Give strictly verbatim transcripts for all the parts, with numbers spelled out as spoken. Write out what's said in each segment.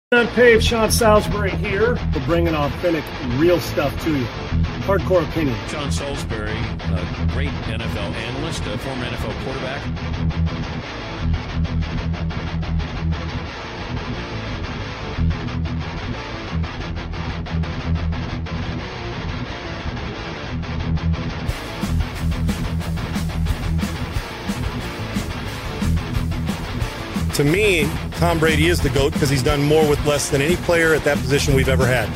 Unpaved, Sean Salisbury here. We're bringing authentic, real stuff to you. Hardcore opinion. Sean Salisbury, a great N F L analyst, a former N F L quarterback. To me, Tom Brady is the GOAT because he's done more with less than any player at that position we've ever had.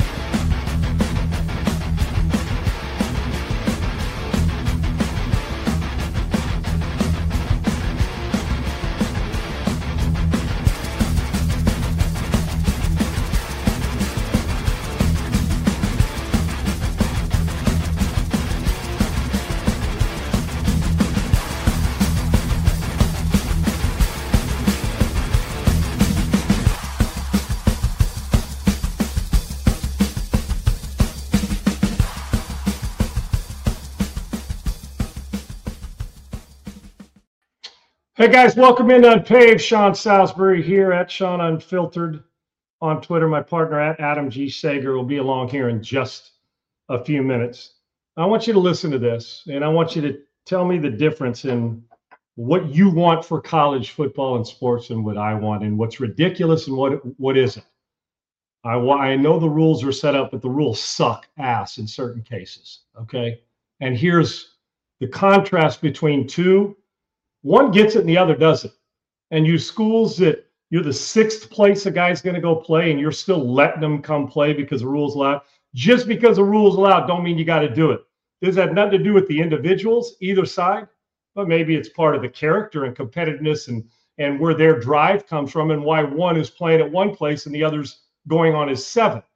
Hey guys, welcome into Unpaved. Sean Salisbury here at Sean Unfiltered on Twitter. My partner at Adam G. Sager will be along here in just a few minutes. I want you to listen to this, and I want you to tell me the difference in what you want for college football and sports and what I want, and what's ridiculous and what what isn't. I, I know the rules are set up, but the rules suck ass in certain cases, okay? And here's the contrast between two. One gets it and the other doesn't. And you schools that you're the sixth place a guy's going to go play and you're still letting them come play because the rules allow. Just because the rules allow don't mean you got to do it. This has nothing to do with the individuals, either side, but maybe it's part of the character and competitiveness and, and where their drive comes from and why one is playing at one place and the other's going on his seventh.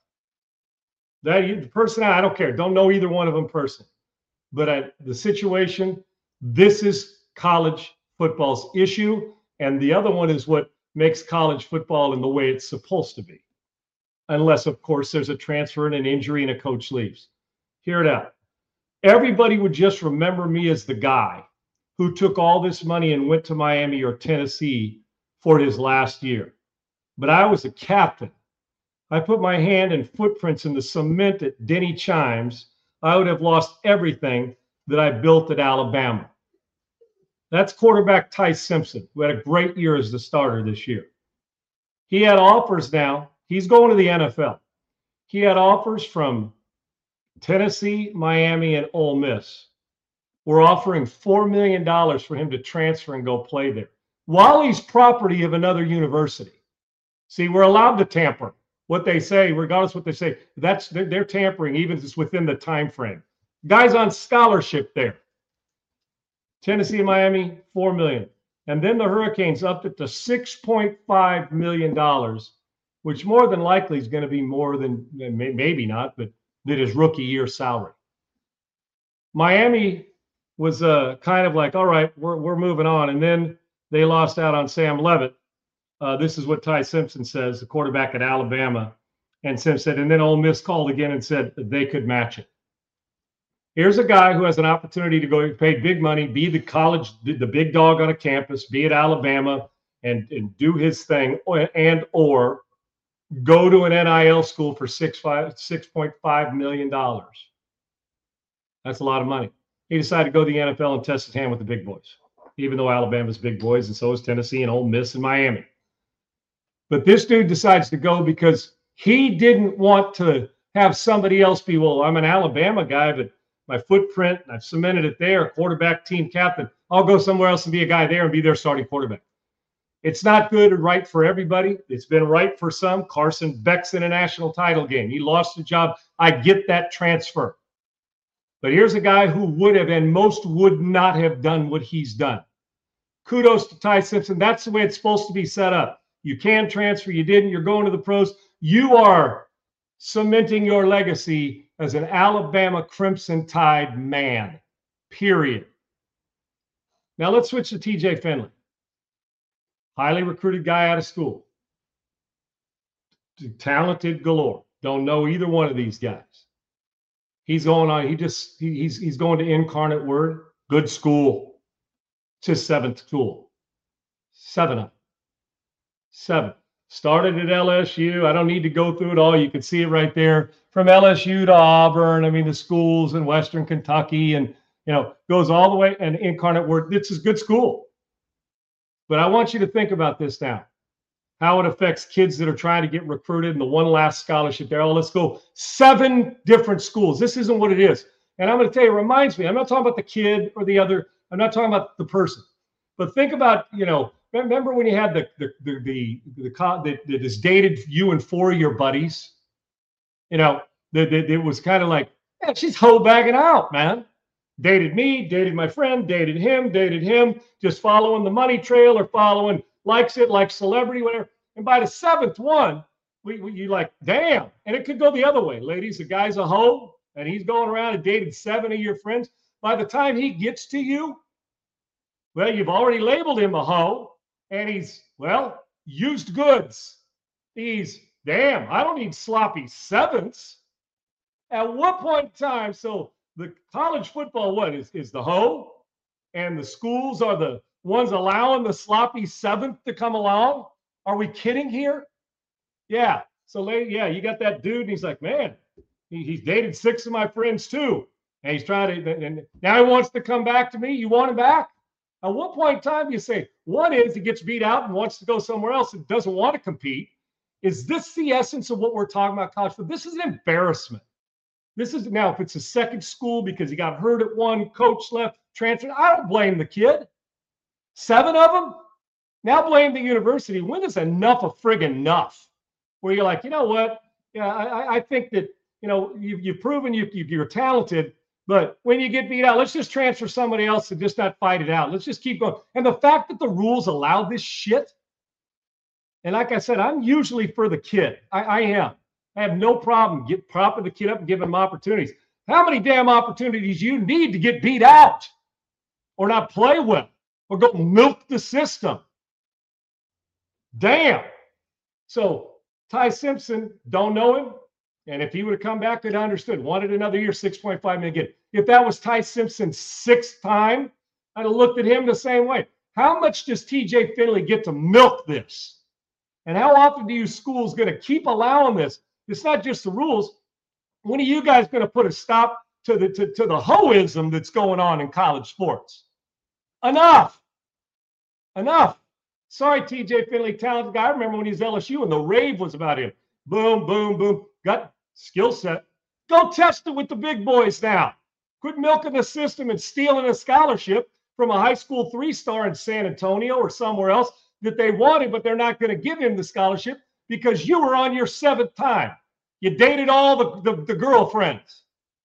That the person, I don't care. Don't know either one of them personally. But I, the situation, this is college football's issue, and the other one is what makes college football in the way it's supposed to be. Unless, of course, there's a transfer and an injury and a coach leaves. Hear it out. Everybody would just remember me as the guy who took all this money and went to Miami or Tennessee for his last year. But I was a captain. I put my hand and footprints in the cement at Denny Chimes. I would have lost everything that I built at Alabama. That's quarterback Ty Simpson, who had a great year as the starter this year. He had offers now. He's going to the N F L. He had offers from Tennessee, Miami, and Ole Miss. We're offering four million dollars for him to transfer and go play there while he's property of another university. See, we're allowed to tamper. What they say, regardless of what they say, that's they're, they're tampering even if it's within the time frame. Guys on scholarship there. Tennessee and Miami, four million dollars. And then the Hurricanes upped it to six point five million dollars, which more than likely is going to be more than, maybe not, but than his rookie year salary. Miami was uh, kind of like, all right, we're, we're moving on. And then they lost out on Sam Levitt. Uh, this is what Ty Simpson says, the quarterback at Alabama. And Simpson said, and then Ole Miss called again and said they could match it. Here's a guy who has an opportunity to go pay big money, be the college, the big dog on a campus, be at Alabama, and, and do his thing, and or go to an N I L school for six point five million dollars. That's a lot of money. He decided to go to the N F L and test his hand with the big boys, even though Alabama's big boys, and so is Tennessee and Ole Miss and Miami. But this dude decides to go because he didn't want to have somebody else be, well, I'm an Alabama guy, but my footprint, I've cemented it there, quarterback, team captain. I'll go somewhere else and be a guy there and be their starting quarterback. It's not good and right for everybody. It's been right for some. Carson Beck's in a national title game. He lost the job. I get that transfer. But here's a guy who would have, and most would not have done what he's done. Kudos to Ty Simpson. That's the way it's supposed to be set up. You can transfer. You didn't. You're going to the pros. You are cementing your legacy as an Alabama Crimson Tide man, period. Now let's switch to T J Finley. Highly recruited guy out of school. Talented galore. Don't know either one of these guys. He's going on, he just, he, he's, he's going to Incarnate Word. Good school. It's his seventh school. Seven of them. Seven. started at L S U. I don't need to go through it all. You can see it right there from L S U to Auburn. I mean, the schools in Western Kentucky, and, you know, goes all the way, and Incarnate Word. This is good school. But I want you to think about this now, how it affects kids that are trying to get recruited and the one last scholarship there. Oh, let's go seven different schools. This isn't what it is. And I'm going to tell you, it reminds me, I'm not talking about the kid or the other. I'm not talking about the person. But think about, you know, remember when you had the the the the, the, the, the that dated you and four of your buddies? You know, that it was kind of like, man, she's hoe bagging out, man. Dated me, dated my friend, dated him, dated him, just following the money trail or following, likes it, like celebrity, whatever. And by the seventh one, we, we you like, damn. And it could go the other way. Ladies, the guy's a hoe, and he's going around and dated seven of your friends. By the time he gets to you, well, you've already labeled him a hoe, and he's, well, used goods. He's, damn, I don't need sloppy sevenths. At what point in time, so the college football, what is, is the hoe, and the schools are the ones allowing the sloppy seventh to come along? Are we kidding here? Yeah. So, yeah, you got that dude, and he's like, man, he, he's dated six of my friends too. And he's trying to, and now he wants to come back to me. You want him back? At what point in time do you say, one is he gets beat out and wants to go somewhere else and doesn't want to compete? Is this the essence of what we're talking about college football? This is an embarrassment. This is, now, if it's a second school because he got hurt at one, coach left, transferred, I don't blame the kid. Seven of them? Now blame the university. When is enough of friggin' enough? Where you're like, you know what? Yeah, I, I think that, you know, you've, you've proven you, you, you're talented, but when you get beat out, let's just transfer somebody else and just not fight it out. Let's just keep going. And the fact that the rules allow this shit, and like I said, I'm usually for the kid. I, I am. I have no problem get propping the kid up and giving him opportunities. How many damn opportunities you need to get beat out or not play well or go milk the system? Damn. So Ty Simpson, don't know him. And if he would have come back, I'd understood. Wanted another year, six point five million dollars. If that was Ty Simpson's sixth time, I'd have looked at him the same way. How much does T J Finley get to milk this? And how often do you schools going to keep allowing this? It's not just the rules. When are you guys going to put a stop to the to, to the hoism that's going on in college sports? Enough. Enough. Sorry, T J Finley, talented guy. I remember when he was L S U and the rave was about him. Boom, boom, boom. Got skill set. Go test it with the big boys now. Quit milking the system and stealing a scholarship from a high school three-star in San Antonio or somewhere else that they wanted, but they're not going to give him the scholarship because you were on your seventh time. You dated all the, the, the girlfriends.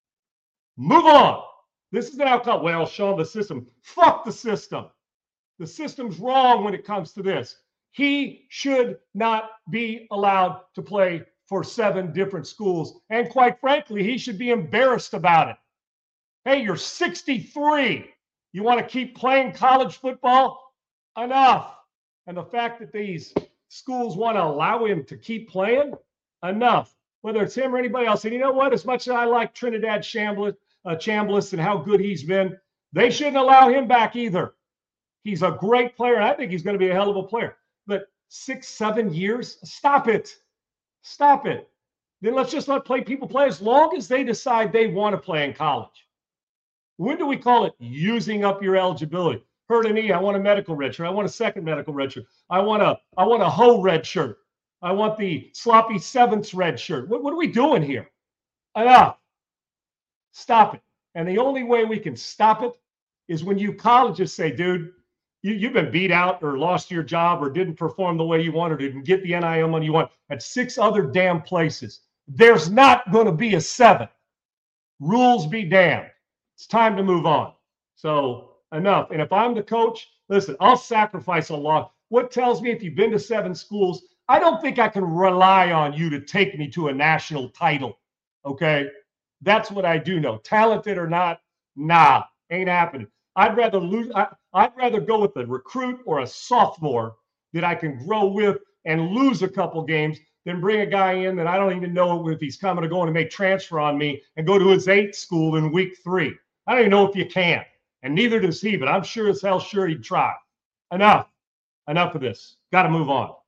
Move on. This is now called, well, Sean, the system. Fuck the system. The system's wrong when it comes to this. He should not be allowed to play for seven different schools. And quite frankly, he should be embarrassed about it. Hey, you're sixty-three. You want to keep playing college football? Enough. And the fact that these schools want to allow him to keep playing? Enough. Whether it's him or anybody else. And you know what? As much as I like Trinidad Chambliss, uh, Chambliss and how good he's been, they shouldn't allow him back either. He's a great player, and I think he's going to be a hell of a player. But six, seven years? Stop it. Stop it. Then let's just let play people play as long as they decide they want to play in college. When do we call it using up your eligibility? Hurt a knee, I want a medical red shirt. I want a second medical red shirt. I want a, I want a hoe red shirt. I want the sloppy sevenths red shirt. What, what are we doing here? Enough. Stop it. And the only way we can stop it is when you colleges say, dude, you, you've been beat out or lost your job or didn't perform the way you wanted to and get the N I L money you want at six other damn places. There's not going to be a seven. Rules be damned. It's time to move on. So enough. And if I'm the coach, listen, I'll sacrifice a lot. What tells me if you've been to seven schools, I don't think I can rely on you to take me to a national title. Okay? That's what I do know. Talented or not, nah, ain't happening. I'd rather lose. I, I'd rather go with a recruit or a sophomore that I can grow with and lose a couple games than bring a guy in that I don't even know if he's coming or going to make transfer on me and go to his eighth school in week three. I don't even know if you can. And neither does he, but I'm sure as hell sure he'd try. Enough. Enough of this. Got to move on.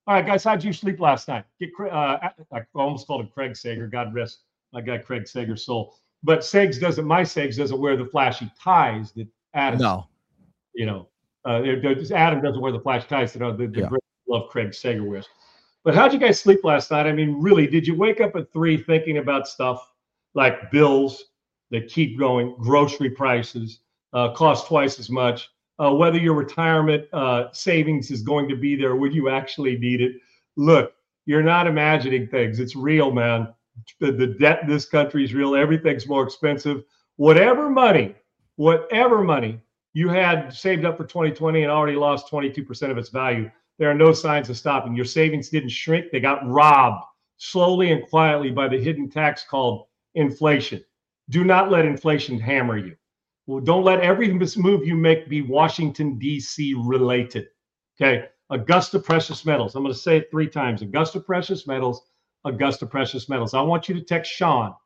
All right, guys, how'd you sleep last night? Get uh, I almost called him Craig Sager. God rest my guy Craig Sager's soul. But Segs doesn't. My Segs doesn't wear the flashy ties that Adam. No. You know, uh, Adam doesn't wear the flashy ties that uh, the, the yeah. great love Craig Sager wears. But how'd you guys sleep last night? I mean, really, did you wake up at three thinking about stuff like bills that keep going, grocery prices, uh, cost twice as much, uh, whether your retirement uh, savings is going to be there, would you actually need it? Look, you're not imagining things. It's real, man. The, the debt in this country is real. Everything's more expensive. Whatever money, whatever money you had saved up for twenty twenty and already lost twenty-two percent of its value, there are no signs of stopping. Your savings didn't shrink. They got robbed slowly and quietly by the hidden tax called inflation. Do not let inflation hammer you. Well, don't let every move you make be Washington, D C related. Okay. Augusta Precious Metals. I'm going to say it three times. Augusta Precious Metals, Augusta Precious Metals. I want you to text Sean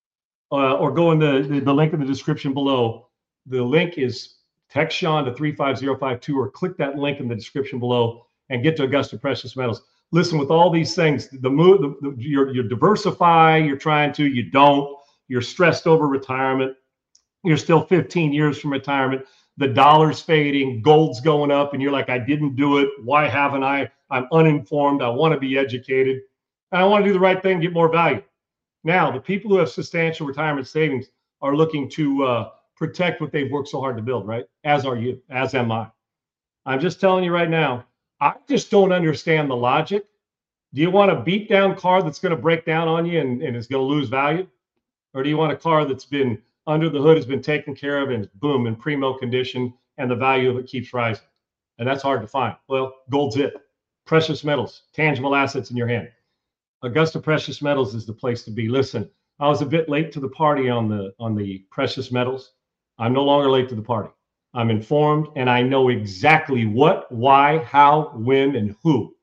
uh, or go in the, the, the link in the description below. The link is text Sean to three five zero five two or click that link in the description below and get to Augusta Precious Metals. Listen, with all these things, the move, the, the, you're, you're diversify, you're trying to, you don't, you're stressed over retirement. You're still fifteen years from retirement. The dollar's fading, gold's going up, and you're like, I didn't do it. Why haven't I? I'm uninformed. I want to be educated. And I want to do the right thing, get more value. Now, the people who have substantial retirement savings are looking to uh, protect what they've worked so hard to build, right? As are you, as am I. I'm just telling you right now, I just don't understand the logic. Do you want a beat down car that's going to break down on you and, and is going to lose value? Or do you want a car that's been under the hood, has been taken care of, and boom, in primo condition, and the value of it keeps rising? And that's hard to find. Well, gold's it. Precious metals, tangible assets in your hand. Augusta Precious Metals is the place to be. Listen, I was a bit late to the party on the on the precious metals. I'm no longer late to the party. I'm informed, and I know exactly what, why, how, when, and who.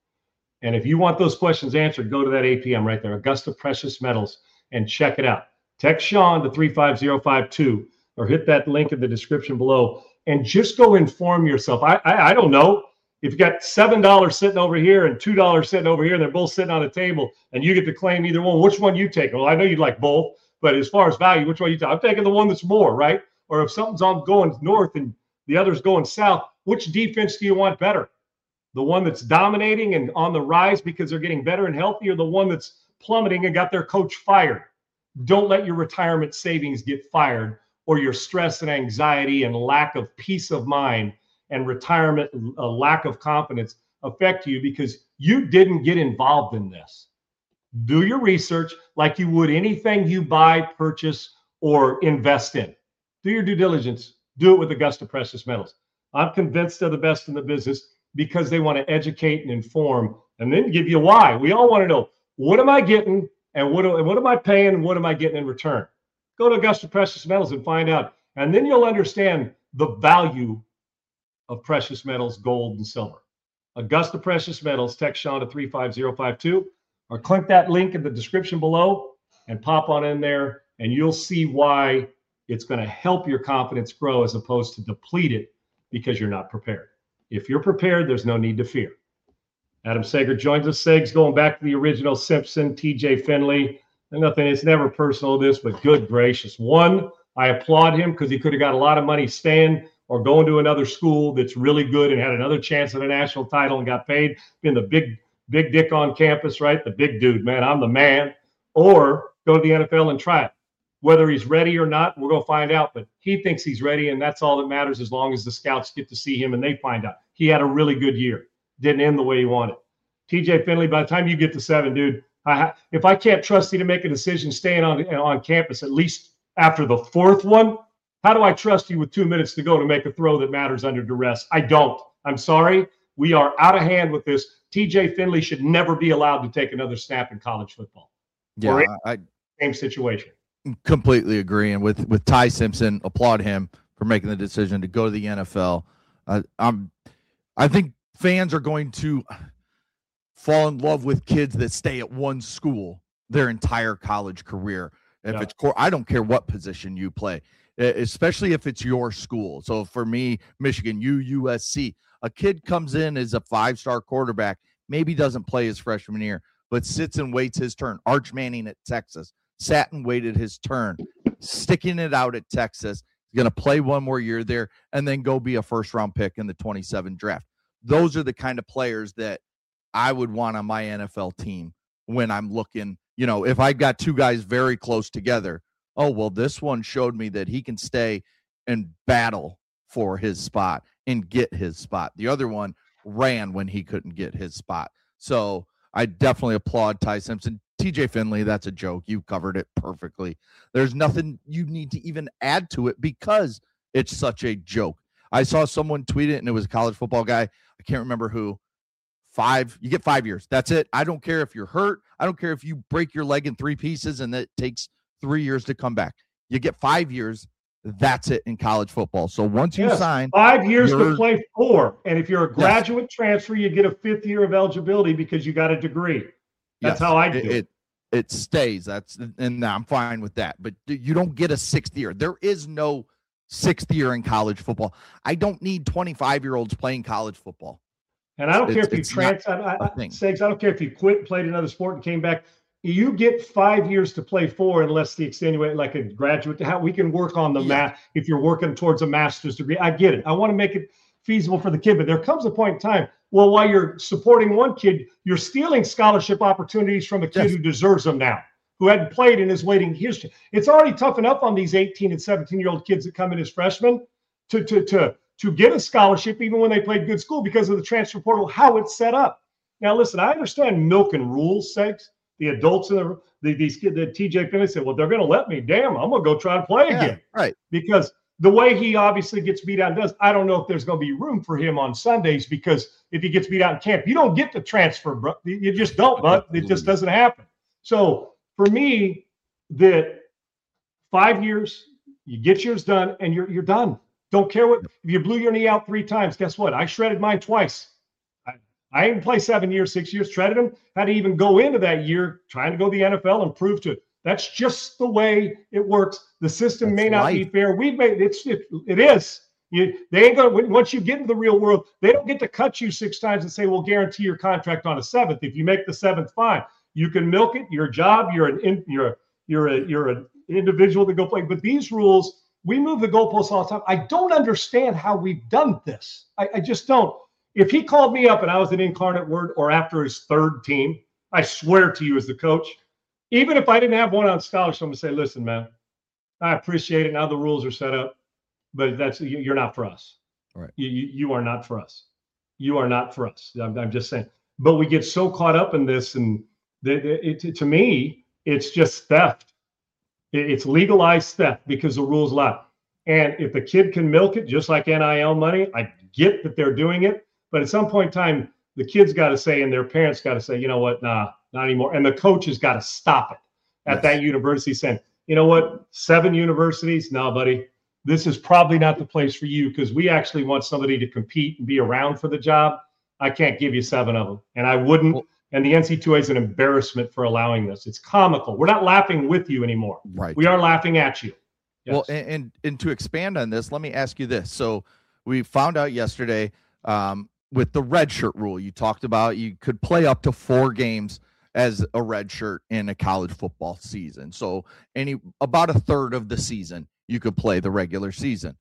And if you want those questions answered, go to that A P M right there, Augusta Precious Metals, and check it out. Text Sean to three five zero five two or hit that link in the description below and just go inform yourself. I I, I don't know. If you got seven dollars sitting over here and two dollars sitting over here, and they're both sitting on a table, and you get to claim either one, which one you take? Well, I know you'd like both, but as far as value, which one you take? I'm taking the one that's more, right? Or if something's on going north and the other's going south, which defense do you want better? The one that's dominating and on the rise because they're getting better and healthy, or the one that's plummeting and got their coach fired? Don't let your retirement savings get fired, or your stress and anxiety and lack of peace of mind and retirement, a lack of confidence affect you because you didn't get involved in this. Do your research like you would anything you buy, purchase, or invest in. Do your due diligence. Do it with Augusta Precious Metals. I'm convinced they're the best in the business because they want to educate and inform and then give you why. We all want to know, what am I getting? And what, what am I paying and what am I getting in return? Go to Augusta Precious Metals and find out. And then you'll understand the value of precious metals, gold and silver. Augusta Precious Metals, text Sean to three five zero five two or click that link in the description below and pop on in there, and you'll see why it's going to help your confidence grow as opposed to deplete it because you're not prepared. If you're prepared, there's no need to fear. Adam Sager joins us. Segs, going back to the original Simpson, T J Finley. And nothing, it's never personal, this, but good gracious. One, I applaud him because he could have got a lot of money staying or going to another school that's really good and had another chance at a national title and got paid, being the big, big dick on campus, right? The big dude, man, I'm the man. Or go to the N F L and try it. Whether he's ready or not, we're going to find out. But he thinks he's ready, and that's all that matters as long as the scouts get to see him and they find out. He had a really good year. Didn't end the way he wanted. T J Finley, by the time you get to seven, dude, I ha- if I can't trust you to make a decision staying on, on campus, at least after the fourth one, how do I trust you with two minutes to go to make a throw that matters under duress? I don't. I'm sorry. We are out of hand with this. T J Finley should never be allowed to take another snap in college football. Yeah, I same situation. Completely agree. And with, with Ty Simpson, applaud him for making the decision to go to the N F L. Uh, I'm, I think fans are going to fall in love with kids that stay at one school their entire college career. If yeah. it's core, I don't care what position you play, especially if it's your school. So for me, Michigan, U, U S C, a kid comes in as a five-star quarterback, maybe doesn't play his freshman year, but sits and waits his turn. Arch Manning at Texas sat and waited his turn, sticking it out at Texas. He's going to play one more year there and then go be a first-round pick in the twenty-seven draft. Those are the kind of players that I would want on my N F L team when I'm looking, you know, if I got two guys very close together, oh, well, this one showed me that he can stay and battle for his spot and get his spot. The other one ran when he couldn't get his spot. So I definitely applaud Ty Simpson. T J Finley, that's a joke. You covered it perfectly. There's nothing you need to even add to it because it's such a joke. I saw someone tweet it, and it was a college football guy. I can't remember who. Five, you get five years. That's it. I don't care if you're hurt. I don't care if you break your leg in three pieces and it takes three years to come back. You get five years. That's it in college football. So once you yes, sign, five years to play four. And if you're a graduate yes. transfer, you get a fifth year of eligibility because you got a degree. That's yes. how I do it, it. it. It stays. That's and I'm fine with that. But you don't get a sixth year. There is no sixth year in college football. I don't need twenty-five year olds playing college football. And I don't it's, care if you trans. I, I, Segs, I don't care if you quit, played another sport, and came back. You get five years to play four, unless the extenuate, like a graduate. How we can work on the yeah. math if you're working towards a master's degree. I get it. I want to make it feasible for the kid, but there comes a point in time. Well, while you're supporting one kid, you're stealing scholarship opportunities from a kid yes. who deserves them now, who hadn't played and is waiting history. It's already tough enough on these eighteen and seventeen year old kids that come in as freshmen to to to. to get a scholarship even when they played good school because of the transfer portal, how it's set up. Now, listen, I understand milk and rules, sakes. The adults in the, the these kids, the T J Finley said, well, they're going to let me. Damn, I'm going to go try and play yeah, again. Right. Because the way he obviously gets beat out and does, I don't know if there's going to be room for him on Sundays because if he gets beat out in camp, you don't get the transfer, bro. You just don't, bud. It just doesn't happen. So for me, that five years, you get yours done and you're you're done. Don't care what, if you blew your knee out three times, guess what? I shredded mine twice. I, I didn't play seven years, six years, shredded them, had to even go into that year trying to go to the N F L and prove to it. That's just the way it works. The system That's may not life. be fair. We've made it's it, it is. You, they ain't gonna once you get into the real world, they don't get to cut you six times and say, we'll guarantee your contract on a seventh. If you make the seventh, fine. You can milk it, your job, you're an you're you're a you're an individual to go play. But these rules, we move the goalposts all the time. I don't understand how we've done this. I, I just don't. If he called me up and I was an incarnate word or after his third team, I swear to you as the coach, even if I didn't have one on scholarship, I'm going to say, listen, man, I appreciate it. Now the rules are set up, but that's you're not for us. All right. You, you, you are not for us. You are not for us. I'm, I'm just saying. But we get so caught up in this, and the, it, it, to me, it's just theft. It's legalized theft because the rules allow. And if the kid can milk it, just like N I L money, I get that they're doing it. But at some point in time, the kid's got to say, and their parents got to say, you know what, nah, not anymore. And the coach has got to stop it at yes. that university saying, you know what, seven universities, no, buddy, this is probably not the place for you because we actually want somebody to compete and be around for the job. I can't give you seven of them. And I wouldn't. Well, And the N C double A is an embarrassment for allowing this. It's comical. We're not laughing with you anymore. Right. We are laughing at you. Yes. Well, and, and and to expand on this, let me ask you this. So we found out yesterday um, with the red shirt rule, you talked about you could play up to four games as a red shirt in a college football season. So any about a third of the season, you could play the regular season.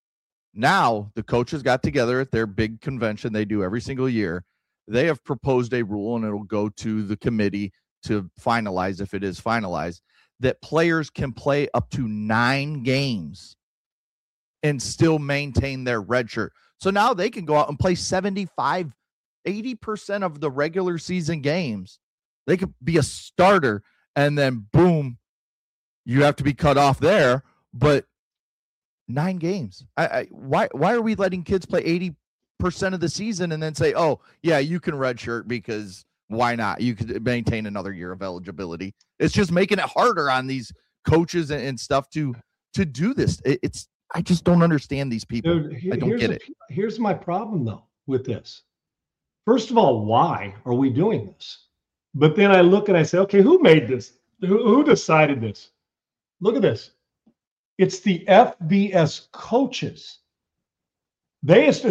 Now the coaches got together at their big convention they do every single year. They have proposed a rule, and it'll go to the committee to finalize if it is finalized, that players can play up to nine games and still maintain their red shirt. So now they can go out and play seventy-five, eighty percent of the regular season games. They could be a starter, and then boom, you have to be cut off there. But nine games. I, I, why, why are we letting kids play eighty percent of the season and then say, oh yeah, you can redshirt because why not? You could maintain another year of eligibility. It's just making it harder on these coaches and, and stuff to to do this. It, it's I just don't understand these people. Dude, here, I don't get a, it. Here's my problem though with this. First of all, why are we doing this? But then I look and I say, okay, who made this? Who, who decided this? Look at this. It's the F B S coaches. They so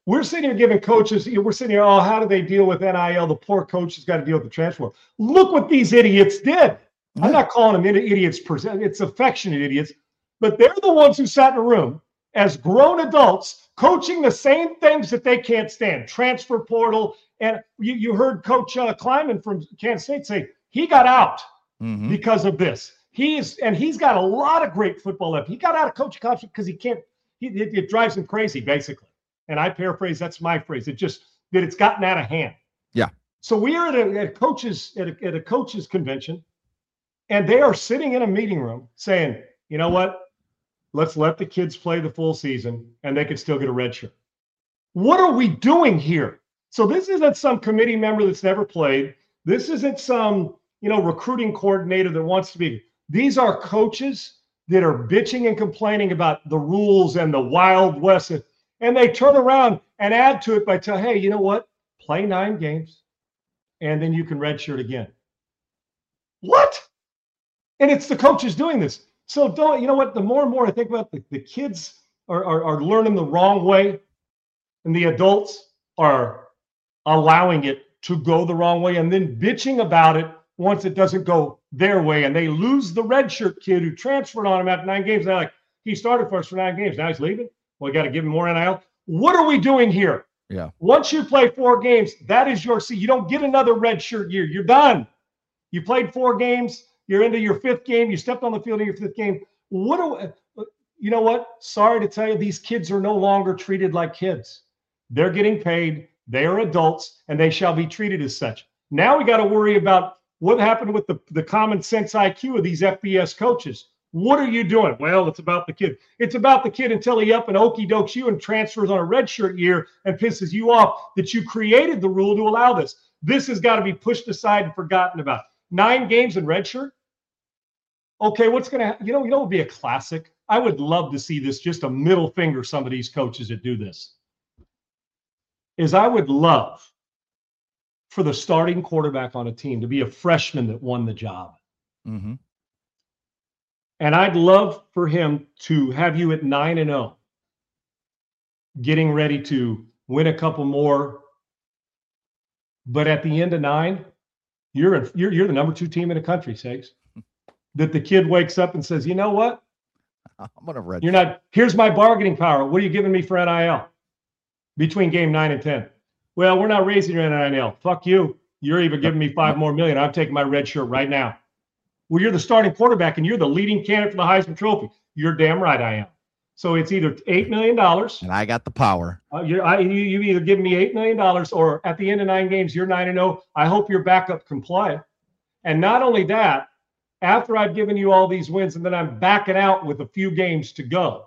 we're sitting here giving coaches, we're sitting here, oh, how do they deal with N I L? The poor coaches got to deal with the transfer. Look what these idiots did. I'm not calling them idiots per se. It's affectionate idiots, but they're the ones who sat in a room as grown adults coaching the same things that they can't stand, transfer portal. And you, you heard Coach uh, Kleiman from Kansas State say he got out mm-hmm. because of this. He is, and he's got a lot of great football left. He got out of coaching contract because he can't, he, it, it drives him crazy, basically. And I paraphrase, that's my phrase. It just, that it's gotten out of hand. Yeah. So we are at a, at coaches, at a, at a coaches convention, and they are sitting in a meeting room saying, you know what? Let's let the kids play the full season and they can still get a red shirt. What are we doing here? So this isn't some committee member that's never played. This isn't some, you know, recruiting coordinator that wants to be. These are coaches that are bitching and complaining about the rules and the Wild West. And they turn around and add to it by telling, hey, you know what? Play nine games and then you can redshirt again. What? And it's the coaches doing this. So don't, you know what? The more and more I think about the, the kids are, are, are learning the wrong way, and the adults are allowing it to go the wrong way and then bitching about it once it doesn't go their way. And they lose the redshirt kid who transferred on him after nine games. They're like, he started for us for nine games. Now he's leaving. Well, we got to give him more N I L. What are we doing here? Yeah. Once you play four games, that is your seat. You don't get another redshirt year. You're done. You played four games. You're into your fifth game. You stepped on the field in your fifth game. What do you know? What? Sorry to tell you, these kids are no longer treated like kids. They're getting paid. They are adults, and they shall be treated as such. Now we got to worry about what happened with the, the common sense I Q of these F B S coaches. What are you doing? Well, it's about the kid. It's about the kid until he up and okey dokes you and transfers on a redshirt year and pisses you off that you created the rule to allow this. This has got to be pushed aside and forgotten about. Nine games in redshirt? Okay, what's going to happen? You know, you know what would be a classic? I would love to see this, just a middle finger, some of these coaches that do this, is I would love for the starting quarterback on a team to be a freshman that won the job. Mm-hmm. And I'd love for him to have you at nine and oh, getting ready to win a couple more. But at the end of nine, You're, in, you're you're the number two team in the country, Sags. That the kid wakes up and says, you know what? I'm gonna red. You're not. Here's my bargaining power. What are you giving me for N I L between game nine and ten? Well, we're not raising your N I L. Fuck you. You're even giving me five more million. I'm taking my red shirt right now. Well, you're the starting quarterback and you're the leading candidate for the Heisman Trophy. You're damn right I am. So it's either eight million dollars. And I got the power. Uh, you're, I, you, you either give me eight million dollars or at the end of nine games, you're nine and oh. I hope your backup can play. And not only that, after I've given you all these wins and then I'm backing out with a few games to go,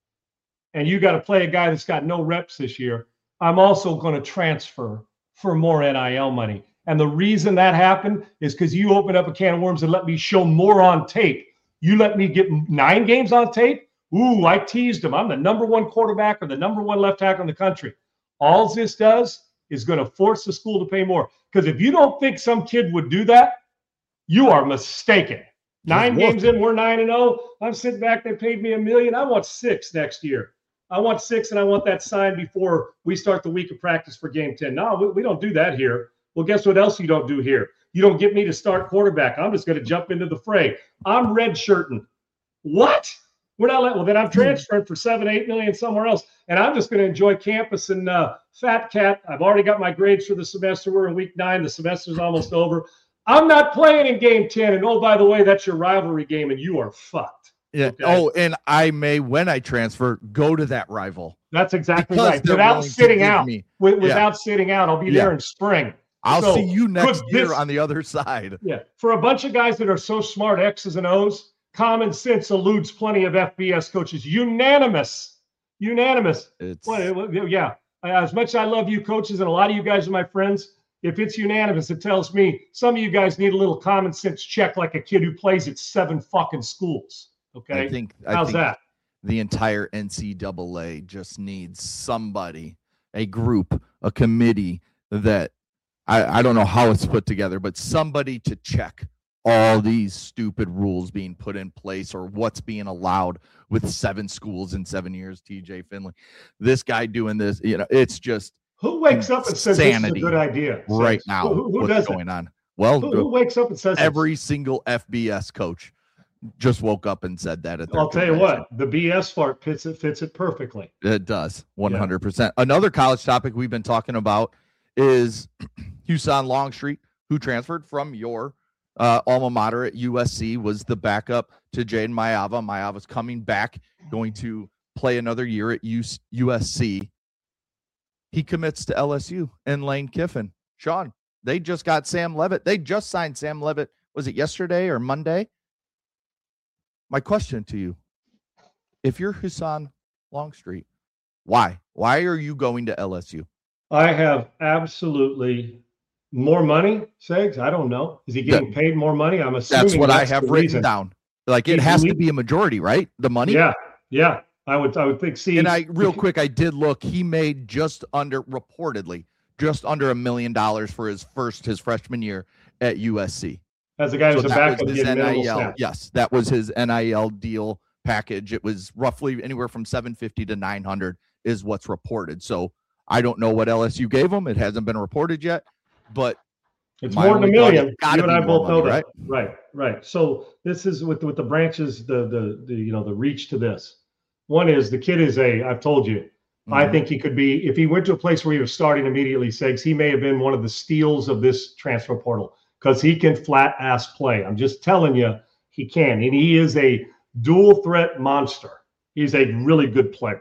and you got to play a guy that's got no reps this year, I'm also going to transfer for more N I L money. And the reason that happened is because you opened up a can of worms and let me show more on tape. You let me get nine games on tape. Ooh, I teased him. I'm the number one quarterback or the number one left tackle in the country. All this does is going to force the school to pay more. Because if you don't think some kid would do that, you are mistaken. Nine games in, we're nine and oh. I'm sitting back. They paid me a million. I want six next year. I want six, and I want that signed before we start the week of practice for game ten. No, we, we don't do that here. Well, guess what else you don't do here? You don't get me to start quarterback. I'm just going to jump into the fray. I'm redshirting. What? We're not letting, well, then I'm transferring for seven, eight million somewhere else. And I'm just going to enjoy campus and uh, Fat Cat. I've already got my grades for the semester. We're in week nine. The semester's almost over. I'm not playing in game ten. And oh, by the way, that's your rivalry game and you are fucked. Yeah. Okay? Oh, and I may, when I transfer, go to that rival. That's exactly Because right. they're Without willing to sitting give out. me- With, without Yeah. sitting out. I'll be Yeah. there in spring. I'll So, see you next could year this- on the other side. Yeah. For a bunch of guys that are so smart, X's and O's, common sense eludes plenty of F B S coaches. Unanimous. Unanimous. It's Well, yeah. As much as I love you coaches, and a lot of you guys are my friends, if it's unanimous, it tells me some of you guys need a little common sense check like a kid who plays at seven fucking schools. Okay? I think I How's think that? the entire N C double A just needs somebody, a group, a committee that I, I don't know how it's put together, but somebody to check all these stupid rules being put in place or what's being allowed with seven schools in seven years, T J Finley. This guy doing this, you know, it's just who wakes up and says this is a good idea right says, now. Who, who what's does going it? on? Well, who, who wakes up and says every this? single F B S coach just woke up and said that at their I'll tell you convention. what, the B S part fits it fits it perfectly. It does, one hundred percent. Yeah. Another college topic we've been talking about is Husan Longstreet, who transferred from your uh, alma mater at U S C, was the backup to Jaden Mayava. Mayava's coming back, going to play another year at U S C. He commits to L S U and Lane Kiffin. Sean, they just got Sam Levitt. They just signed Sam Levitt. Was it yesterday or Monday? My question to you, if you're Husan Longstreet, why? Why are you going to L S U? I have absolutely more money, Segs. I don't know. Is he getting that, paid more money? I'm assuming that's what that's I have written reason. down. Like it has to be a majority, right? The money. Yeah, yeah. I would, I would think. See, and I real quick, I did look. He made just under, reportedly, just under a million dollars for his first, his freshman year at U S C. As a guy who's so a backup, was his N I L. Yes, that was his N I L deal package. It was roughly anywhere from seven fifty to nine hundred is what's reported. So I don't know what L S U gave him. It hasn't been reported yet, but it's more than a million. You and I both know that, right? Right, right. So this is with with the branches, the the the you know the reach to this. One is the kid is a. I've told you. Mm-hmm. I think he could be if he went to a place where he was starting immediately. Segs, he may have been one of the steals of this transfer portal because he can flat ass play. I'm just telling you, he can, and he is a dual threat monster. He's a really good player.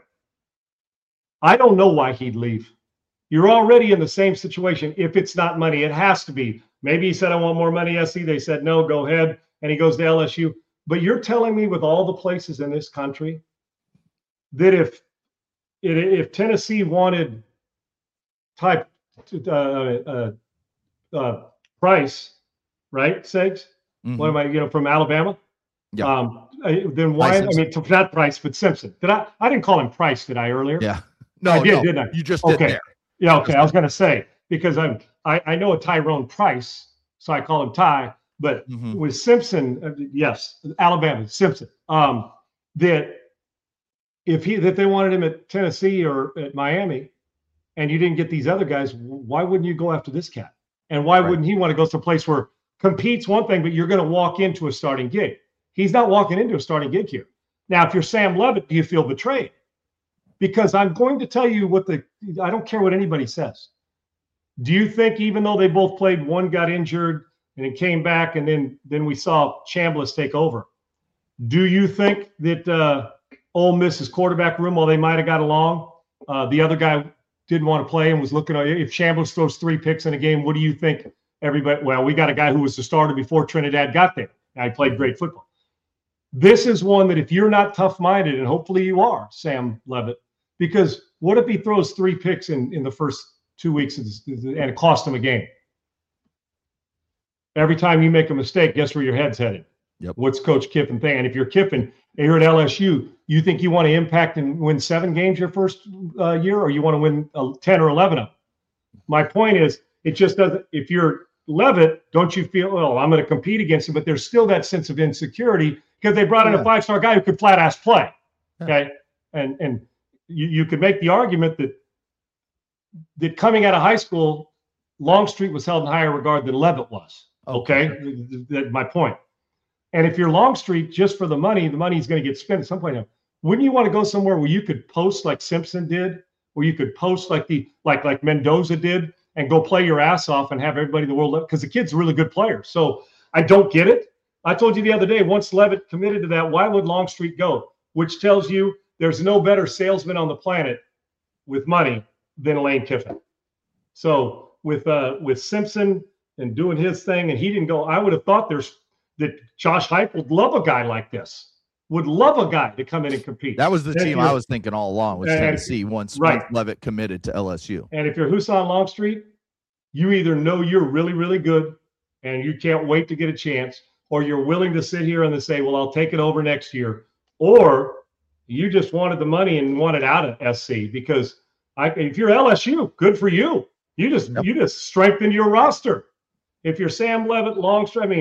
I don't know why he'd leave. You're already in the same situation. If it's not money, it has to be. Maybe he said, I want more money, S C. They said, no, go ahead. And he goes to L S U. But you're telling me with all the places in this country that if if Tennessee wanted type uh, uh, uh, Price, right, Segs? Mm-hmm. What am I, you know, from Alabama? Yeah. Um, then why, I mean, not Price, but Simpson. Did I, I didn't call him Price, did I earlier? Yeah. No, I did, no, didn't I? You just okay. did there. Yeah, okay. I was going to say, because I'm, I, I know a Tyrone Price, so I call him Ty, but mm-hmm. with Simpson, uh, yes, Alabama, Simpson, um, that if he, that they wanted him at Tennessee or at Miami and you didn't get these other guys, why wouldn't you go after this cat? And why right. wouldn't he want to go to a place where compete's one thing, but you're going to walk into a starting gig? He's not walking into a starting gig here. Now, if you're Sam Levitt, do you feel betrayed? Because I'm going to tell you what the, I don't care what anybody says. Do you think even though they both played, one got injured and it came back and then, then we saw Chambliss take over. Do you think that uh, Ole Miss's quarterback room, while they might have got along, uh, the other guy didn't want to play and was looking at, if Chambliss throws three picks in a game, what do you think everybody, well, we got a guy who was the starter before Trinidad got there. And he played great football. This is one that if you're not tough-minded, and hopefully you are, Sam Levitt, because what if he throws three picks in, in the first two weeks and it cost him a game? Every time you make a mistake, guess where your head's headed? Yep. What's Coach Kiffin thinking? And if you're Kiffin and you're at L S U, you think you want to impact and win seven games your first uh, year, or you want to win uh, ten or eleven of them? My point is, it just doesn't. If you're Levitt, don't you feel, oh, I'm going to compete against him? But there's still that sense of insecurity because they brought in yeah. a five-star guy who could flat-ass play. Okay, yeah. and and you, you could make the argument that that coming out of high school, Longstreet was held in higher regard than Levitt was. Okay, okay? That's my point. And if you're Longstreet, just for the money, the money is going to get spent at some point. Wouldn't you want to go somewhere where you could post like Simpson did, where you could post like the like like Mendoza did, and go play your ass off and have everybody in the world? Because the kid's a really good player. So I don't get it. I told you the other day, once Levitt committed to that, why would Longstreet go? Which tells you there's no better salesman on the planet with money than Lane Kiffin. So with uh, with Simpson and doing his thing, and he didn't go, I would have thought there's that Josh Heupel would love a guy like this, would love a guy to come in and compete. That was the and team I was thinking all along, was Tennessee once, right. once Levitt committed to L S U. And if you're Husan Longstreet, you either know you're really, really good and you can't wait to get a chance, or you're willing to sit here and say, well, I'll take it over next year, or you just wanted the money and wanted out of S C. Because I, if you're L S U, good for you. You just yep. you just strengthened your roster. If you're Sam Levitt, Longstreet, I mean,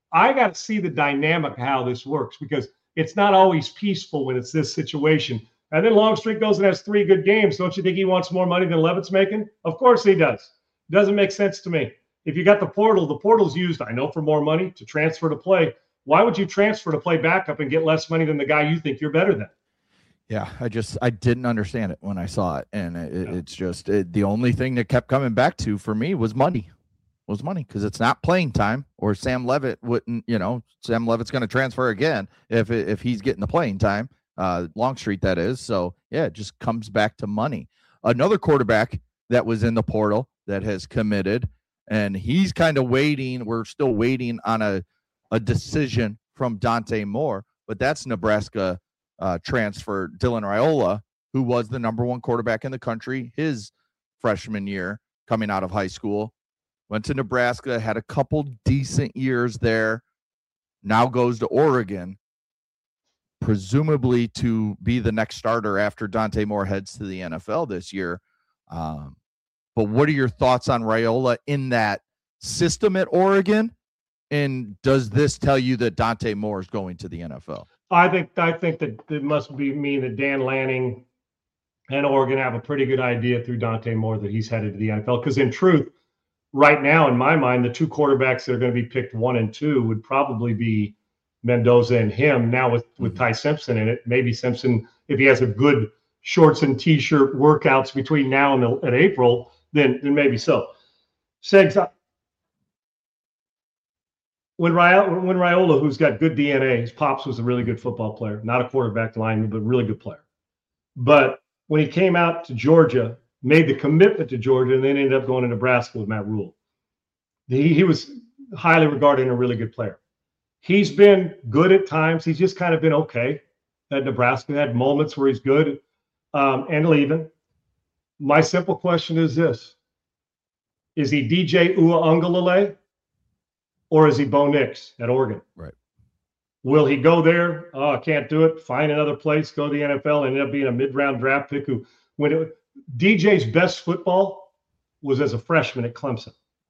I got to see the dynamic of how this works, because it's not always peaceful when it's this situation. And then Longstreet goes and has three good games. Don't you think he wants more money than Levitt's making? Of course he does. Doesn't make sense to me. If you got the portal, the portal's used, I know, for more money to transfer to play. Why would you transfer to play backup and get less money than the guy you think you're better than? Yeah, I just I didn't understand it when I saw it, and it, it's just it, the only thing that kept coming back to for me was money, was money because it's not playing time, or Sam Levitt wouldn't, you know, Sam Levitt's going to transfer again if if he's getting the playing time, uh, Longstreet that is. So yeah, it just comes back to money. Another quarterback that was in the portal that has committed, and he's kind of waiting. We're still waiting on a a decision from Dante Moore, but that's Nebraska. Uh, transfer Dylan Raiola, who was the number one quarterback in the country his freshman year coming out of high school, went to Nebraska, had a couple decent years there, now goes to Oregon, presumably to be the next starter after Dante Moore heads to the N F L this year. Um, but what are your thoughts on Raiola in that system at Oregon? And does this tell you that Dante Moore is going to the N F L? I think I think that it must be mean that Dan Lanning and Oregon have a pretty good idea through Dante Moore that he's headed to the N F L. Because in truth, right now, in my mind, the two quarterbacks that are going to be picked one and two would probably be Mendoza and him. Now with, with mm-hmm. Ty Simpson in it, maybe Simpson, if he has a good shorts and T-shirt workouts between now and, the, and April, then, then maybe so. Segs, When Raiola, when Raiola, who's got good D N A, his pops was a really good football player, not a quarterback lineman, but a really good player. But when he came out to Georgia, made the commitment to Georgia, and then ended up going to Nebraska with Matt Rule. He, he was highly regarded and a really good player. He's been good at times. He's just kind of been okay at Nebraska. Had moments where he's good um, and leaving. My simple question is this. Is he D J Uiagalelei? Or is he Bo Nix at Oregon? Right. Will he go there? Oh, I can't do it. Find another place, go to the N F L, and end up being a mid-round draft pick who, when it, D J's best football was as a freshman at Clemson.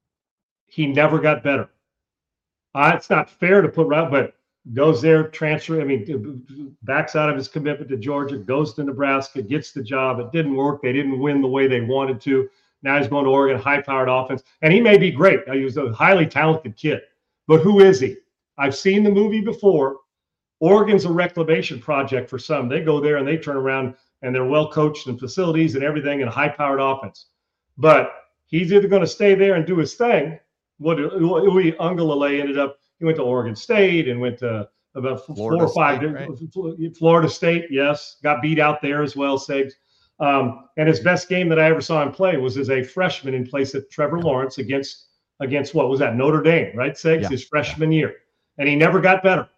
He never got better. Uh, it's not fair to put right, but goes there, transfer. I mean, backs out of his commitment to Georgia, goes to Nebraska, gets the job. It didn't work. They didn't win the way they wanted to. Now he's going to Oregon, high-powered offense. And he may be great. He was a highly talented kid. But who is he? I've seen the movie before. Oregon's a reclamation project for some. They go there and they turn around and they're well-coached in facilities and everything and a high-powered offense. But he's either going to stay there and do his thing. What Uiagalelei ended up, he went to Oregon State and went to about Florida four or five. State, right? Florida State, yes. Got beat out there as well, Segs. Um, and his best game that I ever saw him play was as a freshman in place at Trevor Lawrence against, against what was that, Notre Dame, right, Segs? Yeah. His freshman year. And he never got better.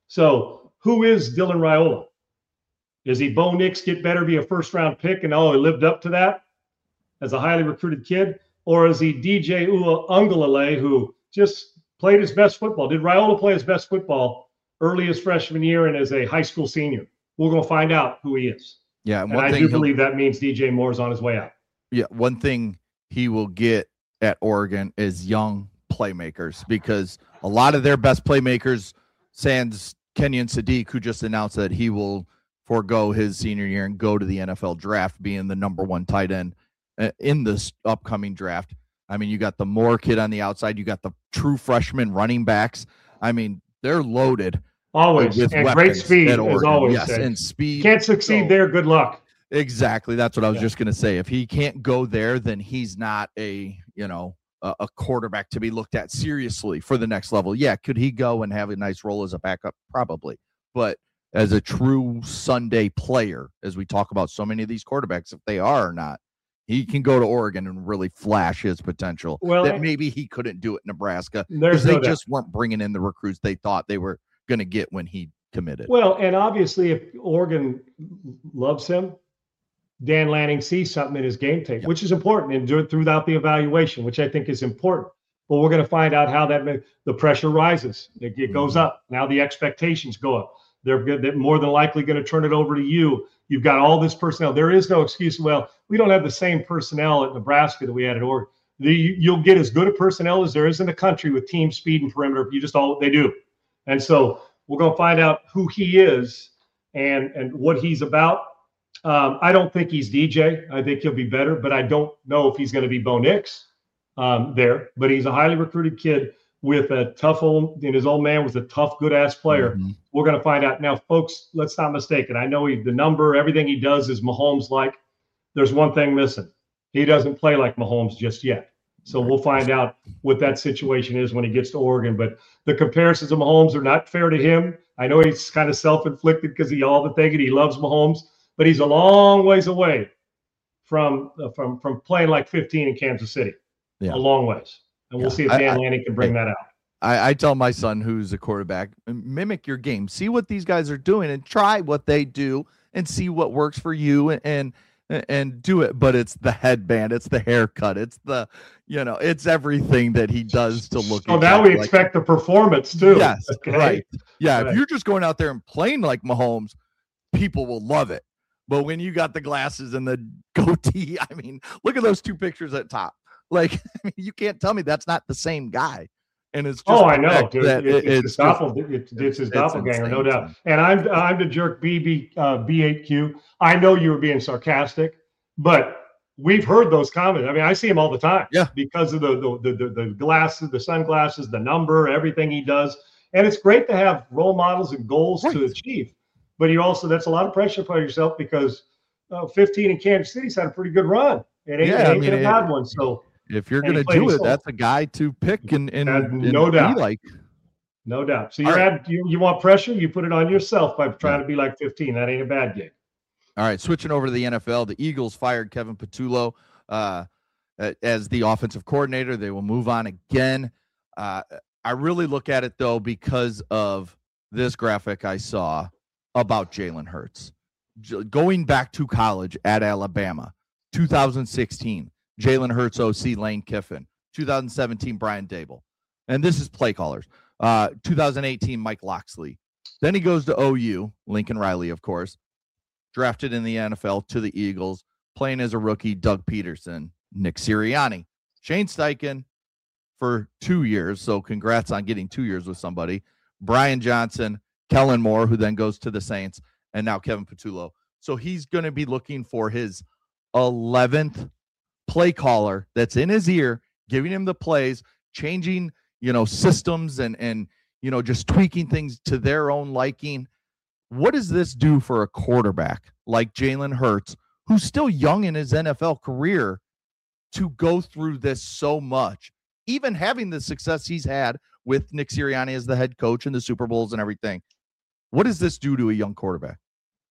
So who is Dylan Raiola? Is he Bo Nix, get better, be a first-round pick, and oh, he lived up to that as a highly recruited kid? Or is he D J Uiagalelei, who just played his best football? Did Raiola play his best football early his freshman year and as a high school senior? We're going to find out who he is. Yeah, and I do believe that means D J Moore's on his way out. Yeah, one thing he will get at Oregon is young playmakers, because a lot of their best playmakers, sans Kenyon Sadiq, who just announced that he will forego his senior year and go to the N F L draft, being the number one tight end in this upcoming draft. I mean, you got the Moore kid on the outside. You got the true freshman running backs. I mean, they're loaded. Always. With and great speed, as always. Yes, said. and speed. Can't succeed so, there, good luck. Exactly. That's what I was yeah. just going to say. If he can't go there, then he's not a, you know, a, a quarterback to be looked at seriously for the next level. Yeah, could he go and have a nice role as a backup? Probably. But as a true Sunday player, as we talk about so many of these quarterbacks, if they are or not, he can go to Oregon and really flash his potential. Well, that maybe he couldn't do it in Nebraska because no they doubt. just weren't bringing in the recruits they thought they were going to get when he committed. Well, and obviously if Oregon loves him, Dan Lanning sees something in his game tape, yep. which is important, and do it throughout the evaluation, which I think is important. But we're going to find out how that the pressure rises. It, it goes mm-hmm. up. Now the expectations go up. They're good. They're more than likely going to turn it over to you. You've got all this personnel. There is no excuse. Well, we don't have the same personnel at Nebraska that we had at Oregon. The, you'll get as good a personnel as there is in the country with team speed and perimeter. You just all they do. And so we're going to find out who he is and, and what he's about. Um, I don't think he's D J. I think he'll be better, but I don't know if he's going to be Bo Nix um, there. But he's a highly recruited kid with a tough old, and his old man was a tough, good-ass player. Mm-hmm. We're going to find out. Now, folks, let's not mistake it. I know he, the number, everything he does is Mahomes-like. There's one thing missing. He doesn't play like Mahomes just yet. So we'll find out what that situation is when he gets to Oregon. But the comparisons of Mahomes are not fair to him. I know he's kind of self-inflicted because he all the thing and he loves Mahomes, but he's a long ways away from uh, from from playing like fifteen in Kansas City. Yeah. A long ways. And we'll yeah. see if Dan I, Lanning can bring I, that out. I, I tell my son, who's a quarterback, mimic your game. See what these guys are doing and try what they do and see what works for you and, and and do it. But it's the headband, it's the haircut, it's the, you know, it's everything that he does to look. So now we like, expect the performance too. Yes, okay? Right. Yeah, right. If you're just going out there and playing like Mahomes, people will love it. But when you got the glasses and the goatee, I mean, look at those two pictures at top. Like, I mean, you can't tell me that's not the same guy. And it's just oh, I know, dude. It, it's, it's, it's, doppel, it's, it's his it's doppelganger, insane. No doubt. And I'm I'm the jerk B B uh, B eight Q. I know you were being sarcastic, but we've heard those comments. I mean, I see him all the time. Yeah. Because of the the the, the glasses, the sunglasses, the number, everything he does, and it's great to have role models and goals right. to achieve. But you also that's a lot of pressure for yourself because uh, fifteen in Kansas City's had a pretty good run. It ain't, yeah, it ain't I mean, a bad one. So. If you're going to do it, soul. That's a guy to pick and, and, and no doubt. Be like. No doubt. So you're right. at, you, you want pressure, you put it on yourself by trying yeah. to be like fifteen. That ain't a bad gig. All right, switching over to the N F L, the Eagles fired Kevin Patullo uh, as the offensive coordinator. They will move on again. Uh, I really look at it, though, because of this graphic I saw about Jalen Hurts. Going back to college at Alabama, two thousand sixteen. Jalen Hurts, O C, Lane Kiffin. two thousand seventeen, Brian Dable. And this is play callers. Uh, two thousand eighteen, Mike Locksley. Then he goes to O U, Lincoln Riley, of course. Drafted in the N F L to the Eagles. Playing as a rookie, Doug Peterson, Nick Sirianni. Shane Steichen for two years. So congrats on getting two years with somebody. Brian Johnson, Kellen Moore, who then goes to the Saints. And now Kevin Patullo. So he's going to be looking for his eleventh play caller that's in his ear, giving him the plays, changing, you know, systems and, and, you know, just tweaking things to their own liking. What does this do for a quarterback like Jalen Hurts, who's still young in his N F L career, to go through this so much, even having the success he's had with Nick Sirianni as the head coach and the Super Bowls and everything? What does this do to a young quarterback?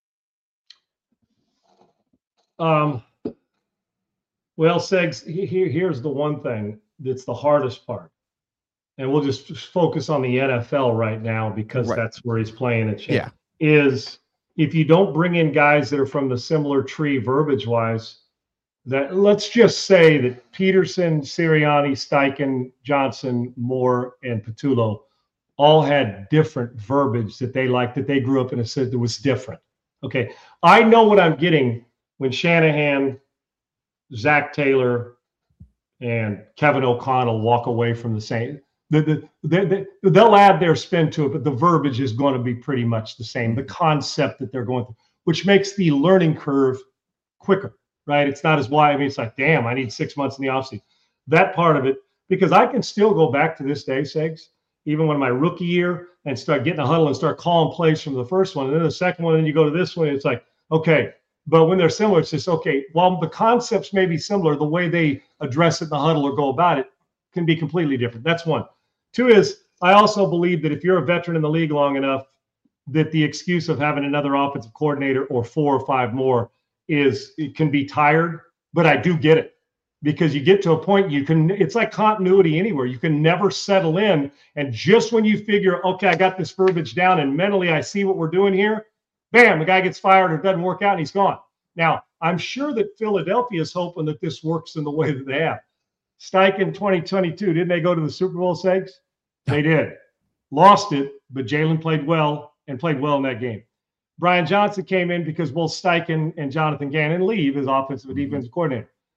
Um, Well, Segs, here, here's the one thing that's the hardest part. And we'll just focus on the N F L right now because right. that's where he's playing it. Yeah. Is if you don't bring in guys that are from the similar tree verbiage-wise, that let's just say that Peterson, Sirianni, Steichen, Johnson, Moore, and Patullo all had different verbiage that they liked, that they grew up in a city that was different. Okay. I know what I'm getting when Shanahan, Zach Taylor, and Kevin O'Connell walk away from the same. The, the, the, the, they'll add their spin to it, but the verbiage is going to be pretty much the same. The concept that they're going through, which makes the learning curve quicker, right? It's not as wide. I mean, it's like, damn, I need six months in the offseason. That part of it, because I can still go back to this day, Segs, even when my rookie year, and start getting a huddle and start calling plays from the first one, and then the second one, and then you go to this one, it's like, okay. But when they're similar, it's just, okay, while the concepts may be similar, the way they address it in the huddle or go about it can be completely different. That's one. Two is, I also believe that if you're a veteran in the league long enough, that the excuse of having another offensive coordinator or four or five more is, it can be tired, but I do get it. Because you get to a point, you can, it's like continuity anywhere. You can never settle in. And just when you figure, okay, I got this verbiage down and mentally I see what we're doing here, bam, the guy gets fired or it doesn't work out and he's gone. Now, I'm sure that Philadelphia is hoping that this works in the way that they have. Steichen twenty twenty-two, didn't they go to the Super Bowl, Segs? They did. Lost it, but Jalen played well and played well in that game. Brian Johnson came in because both Steichen and Jonathan Gannon leave as offensive and defensive coordinator.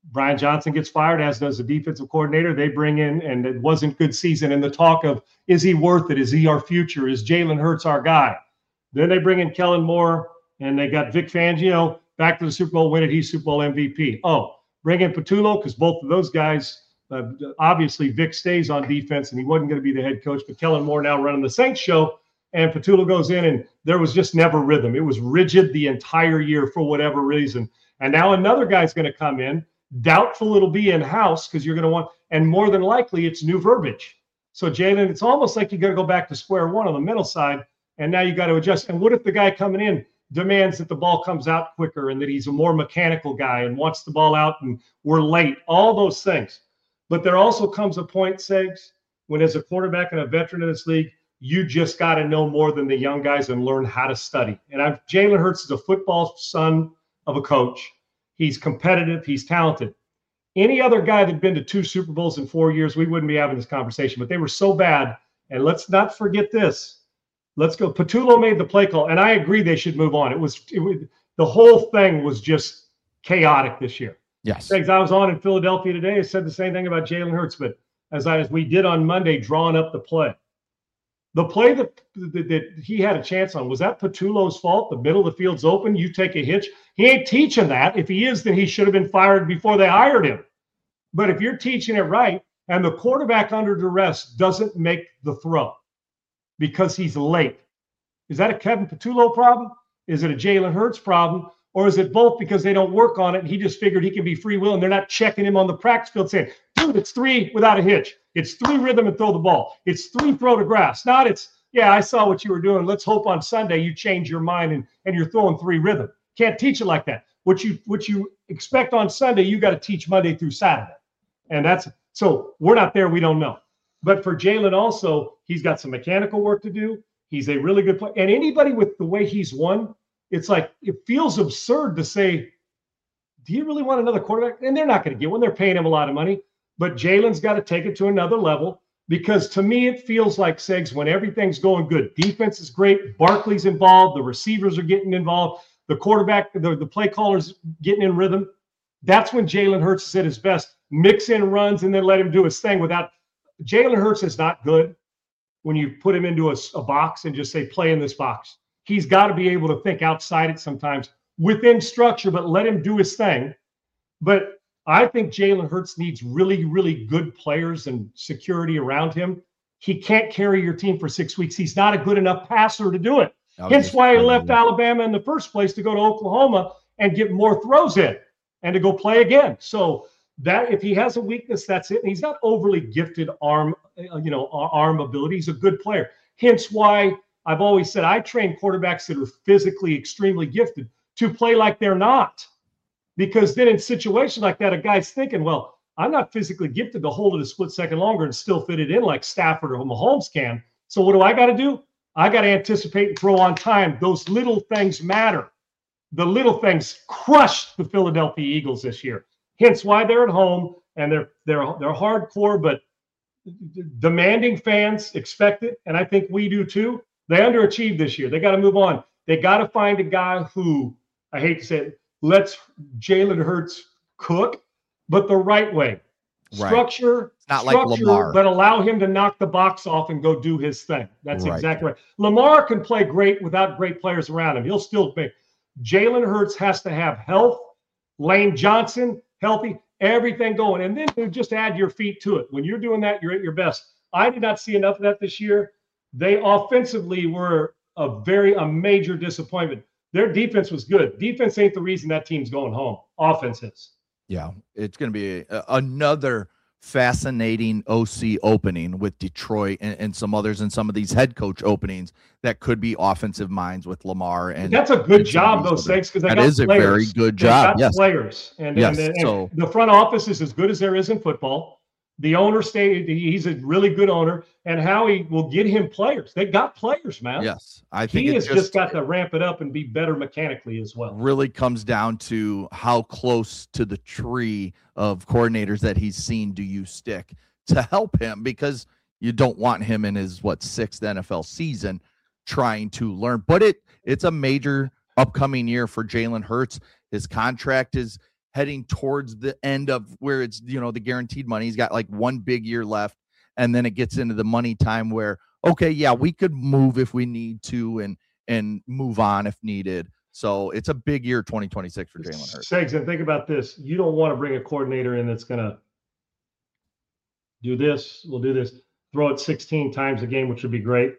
Brian Johnson gets fired, as does the defensive coordinator. They bring in, and it wasn't good season. And the talk of, is he worth it? Is he our future? Is Jalen Hurts our guy? Then they bring in Kellen Moore, and they got Vic Fangio back to the Super Bowl, win it. He's Super Bowl M V P. Oh, bring in Patullo, because both of those guys, uh, obviously Vic stays on defense, and he wasn't going to be the head coach. But Kellen Moore now running the Saints show, and Patullo goes in, and there was just never rhythm. It was rigid the entire year for whatever reason. And now another guy's going to come in. Doubtful it'll be in-house, because you're going to want, and more than likely it's new verbiage. So Jalen, it's almost like you got to go back to square one on the mental side, and now you got to adjust. And what if the guy coming in demands that the ball comes out quicker and that he's a more mechanical guy and wants the ball out and we're late, all those things. But there also comes a point, Segs, when as a quarterback and a veteran in this league, you just got to know more than the young guys and learn how to study. And I've, Jalen Hurts is a football son of a coach. He's competitive. He's talented. Any other guy that'd been to two Super Bowls in four years, we wouldn't be having this conversation, but they were so bad. And let's not forget this. Let's go. Patullo made the play call, and I agree they should move on. It was, it was the whole thing was just chaotic this year. Yes. Things I was on in Philadelphia today, I said the same thing about Jalen Hurts, but as I as we did on Monday, drawing up the play. The play that, that, that he had a chance on, was that Patullo's fault? The middle of the field's open, you take a hitch. He ain't teaching that. If he is, then he should have been fired before they hired him. But if you're teaching it right, and the quarterback under duress doesn't make the throw because he's late, is that a Kevin Patullo problem? Is it a Jalen Hurts problem? Or is it both because they don't work on it and he just figured he can be free will and they're not checking him on the practice field saying, dude, it's three without a hitch. It's three rhythm and throw the ball. It's three throw to grass. Not it's, yeah, I saw what you were doing. Let's hope on Sunday you change your mind and, and you're throwing three rhythm. Can't teach it like that. What you what you expect on Sunday, you got to teach Monday through Saturday. And that's, so we're not there. We don't know. But for Jalen also, he's got some mechanical work to do. He's a really good player. And anybody with the way he's won, it's like, it feels absurd to say, do you really want another quarterback? And they're not going to get one. They're paying him a lot of money. But Jalen's got to take it to another level, because to me, it feels like, Segs, when everything's going good, defense is great, Barkley's involved, the receivers are getting involved, the quarterback, the, the play caller's getting in rhythm. That's when Jalen Hurts is at his best. Mix in runs and then let him do his thing without – Jalen Hurts is not good when you put him into a, a box and just say, play in this box. He's got to be able to think outside it sometimes within structure, but let him do his thing. But I think Jalen Hurts needs really, really good players and security around him. He can't carry your team for six weeks. He's not a good enough passer to do it. Hence why he left Alabama in the first place to go to Oklahoma and get more throws in and to go play again. So that if he has a weakness, that's it. And he's not overly gifted arm, you know, arm ability. He's a good player. Hence why I've always said I train quarterbacks that are physically extremely gifted to play like they're not. Because then in situations like that, a guy's thinking, well, I'm not physically gifted to hold it a split second longer and still fit it in like Stafford or Mahomes can. So what do I got to do? I got to anticipate and throw on time. Those little things matter. The little things crushed the Philadelphia Eagles this year. Hence why they're at home and they're they're they're hardcore, but demanding fans expect it, and I think we do too. They underachieved this year. They got to move on. They got to find a guy who, I hate to say it, lets Jalen Hurts cook, but the right way. Right. Structure, it's not structure, like Lamar, but allow him to knock the box off and go do his thing. That's right. exactly right. Lamar can play great without great players around him. He'll still make. Jalen Hurts has to have health. Lane Johnson, healthy, everything going. And then just add your feet to it. When you're doing that, you're at your best. I did not see enough of that this year. They offensively were a very, a major disappointment. Their defense was good. Defense ain't the reason that team's going home. Offense is. Yeah, it's going to be a, another fascinating O C opening with Detroit and, and some others, and some of these head coach openings that could be offensive minds with Lamar. And that's a good job, those things, because that is players. a very good They've job. Got yes, players, and, yes. and, and so the front office is as good as there is in football. The owner stayed; he's a really good owner, and Howie will get him players. They got players, man. Yes, I think he it has just, just got to ramp it up and be better mechanically as well. Really comes down to how close to the tree of coordinators that he's seen do you stick to help him, because you don't want him in his what sixth N F L season trying to learn. But it it's a major upcoming year for Jalen Hurts. His contract is heading towards the end of where it's, you know, the guaranteed money. He's got like one big year left, and then it gets into the money time where, okay, yeah, we could move if we need to and and move on if needed. So it's a big year, twenty twenty-six for Jalen Hurts. Segs, and think about this. You don't want to bring a coordinator in that's going to do this, we'll do this, throw it sixteen times a game, which would be great.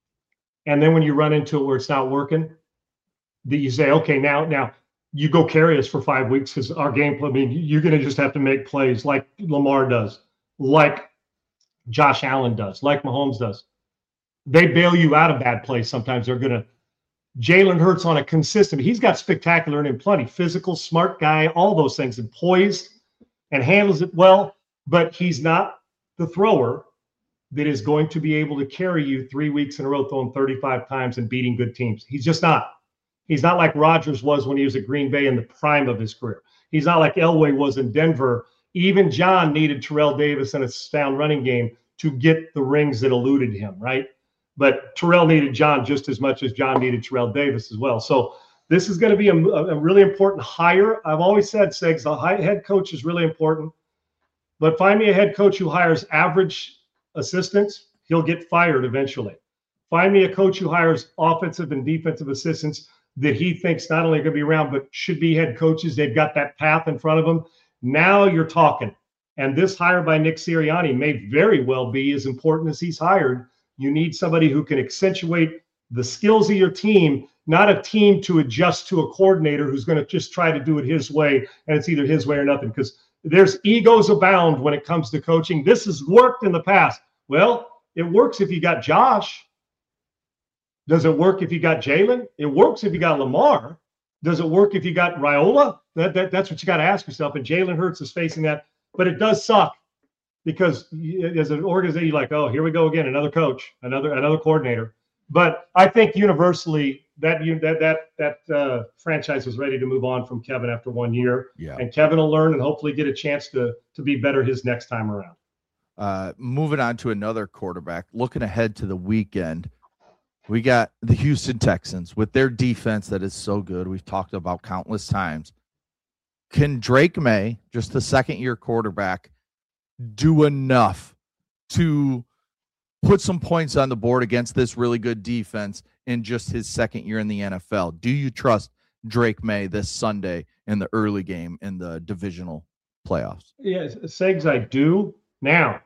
And then when you run into it where it's not working, that you say, okay, now, now you go carry us for five weeks because our game plan, I mean, you're going to just have to make plays like Lamar does, like Josh Allen does, like Mahomes does. They bail you out of bad plays. Sometimes they're going to. Jalen Hurts on a consistent, he's got spectacular and in plenty, physical, smart guy, all those things, and poised and handles it well, but he's not the thrower that is going to be able to carry you three weeks in a row throwing thirty-five times and beating good teams. He's just not. He's not like Rodgers was when he was at Green Bay in the prime of his career. He's not like Elway was in Denver. Even John needed Terrell Davis and a sound running game to get the rings that eluded him, right? But Terrell needed John just as much as John needed Terrell Davis as well. So this is going to be a, a really important hire. I've always said, Segs, the head coach is really important. But find me a head coach who hires average assistants, he'll get fired eventually. Find me a coach who hires offensive and defensive assistants that he thinks not only going to be around, but should be head coaches. They've got that path in front of them. Now you're talking. And this hire by Nick Sirianni may very well be as important as he's hired. You need somebody who can accentuate the skills of your team, not a team to adjust to a coordinator who's going to just try to do it his way, and it's either his way or nothing, because there's egos abound when it comes to coaching. This has worked in the past. Well, it works if you got Josh. Does it work if you got Jalen? It works if you got Lamar. Does it work if you got Raiola? That, that, that's what you got to ask yourself, and Jalen Hurts is facing that. But it does suck. Because as an organization, you're like, oh, here we go again, another coach, another another coordinator. But I think universally that that that that uh, franchise was ready to move on from Kevin after one year. Yeah. And Kevin will learn and hopefully get a chance to to be better his next time around. Uh, moving on to another quarterback, looking ahead to the weekend, we got the Houston Texans with their defense that is so good. We've talked about countless times. Can Drake May, just the second-year quarterback, do enough to put some points on the board against this really good defense in just his second year in the N F L? Do you trust Drake May this Sunday in the early game in the divisional playoffs? Yeah, Segs, I do. Now,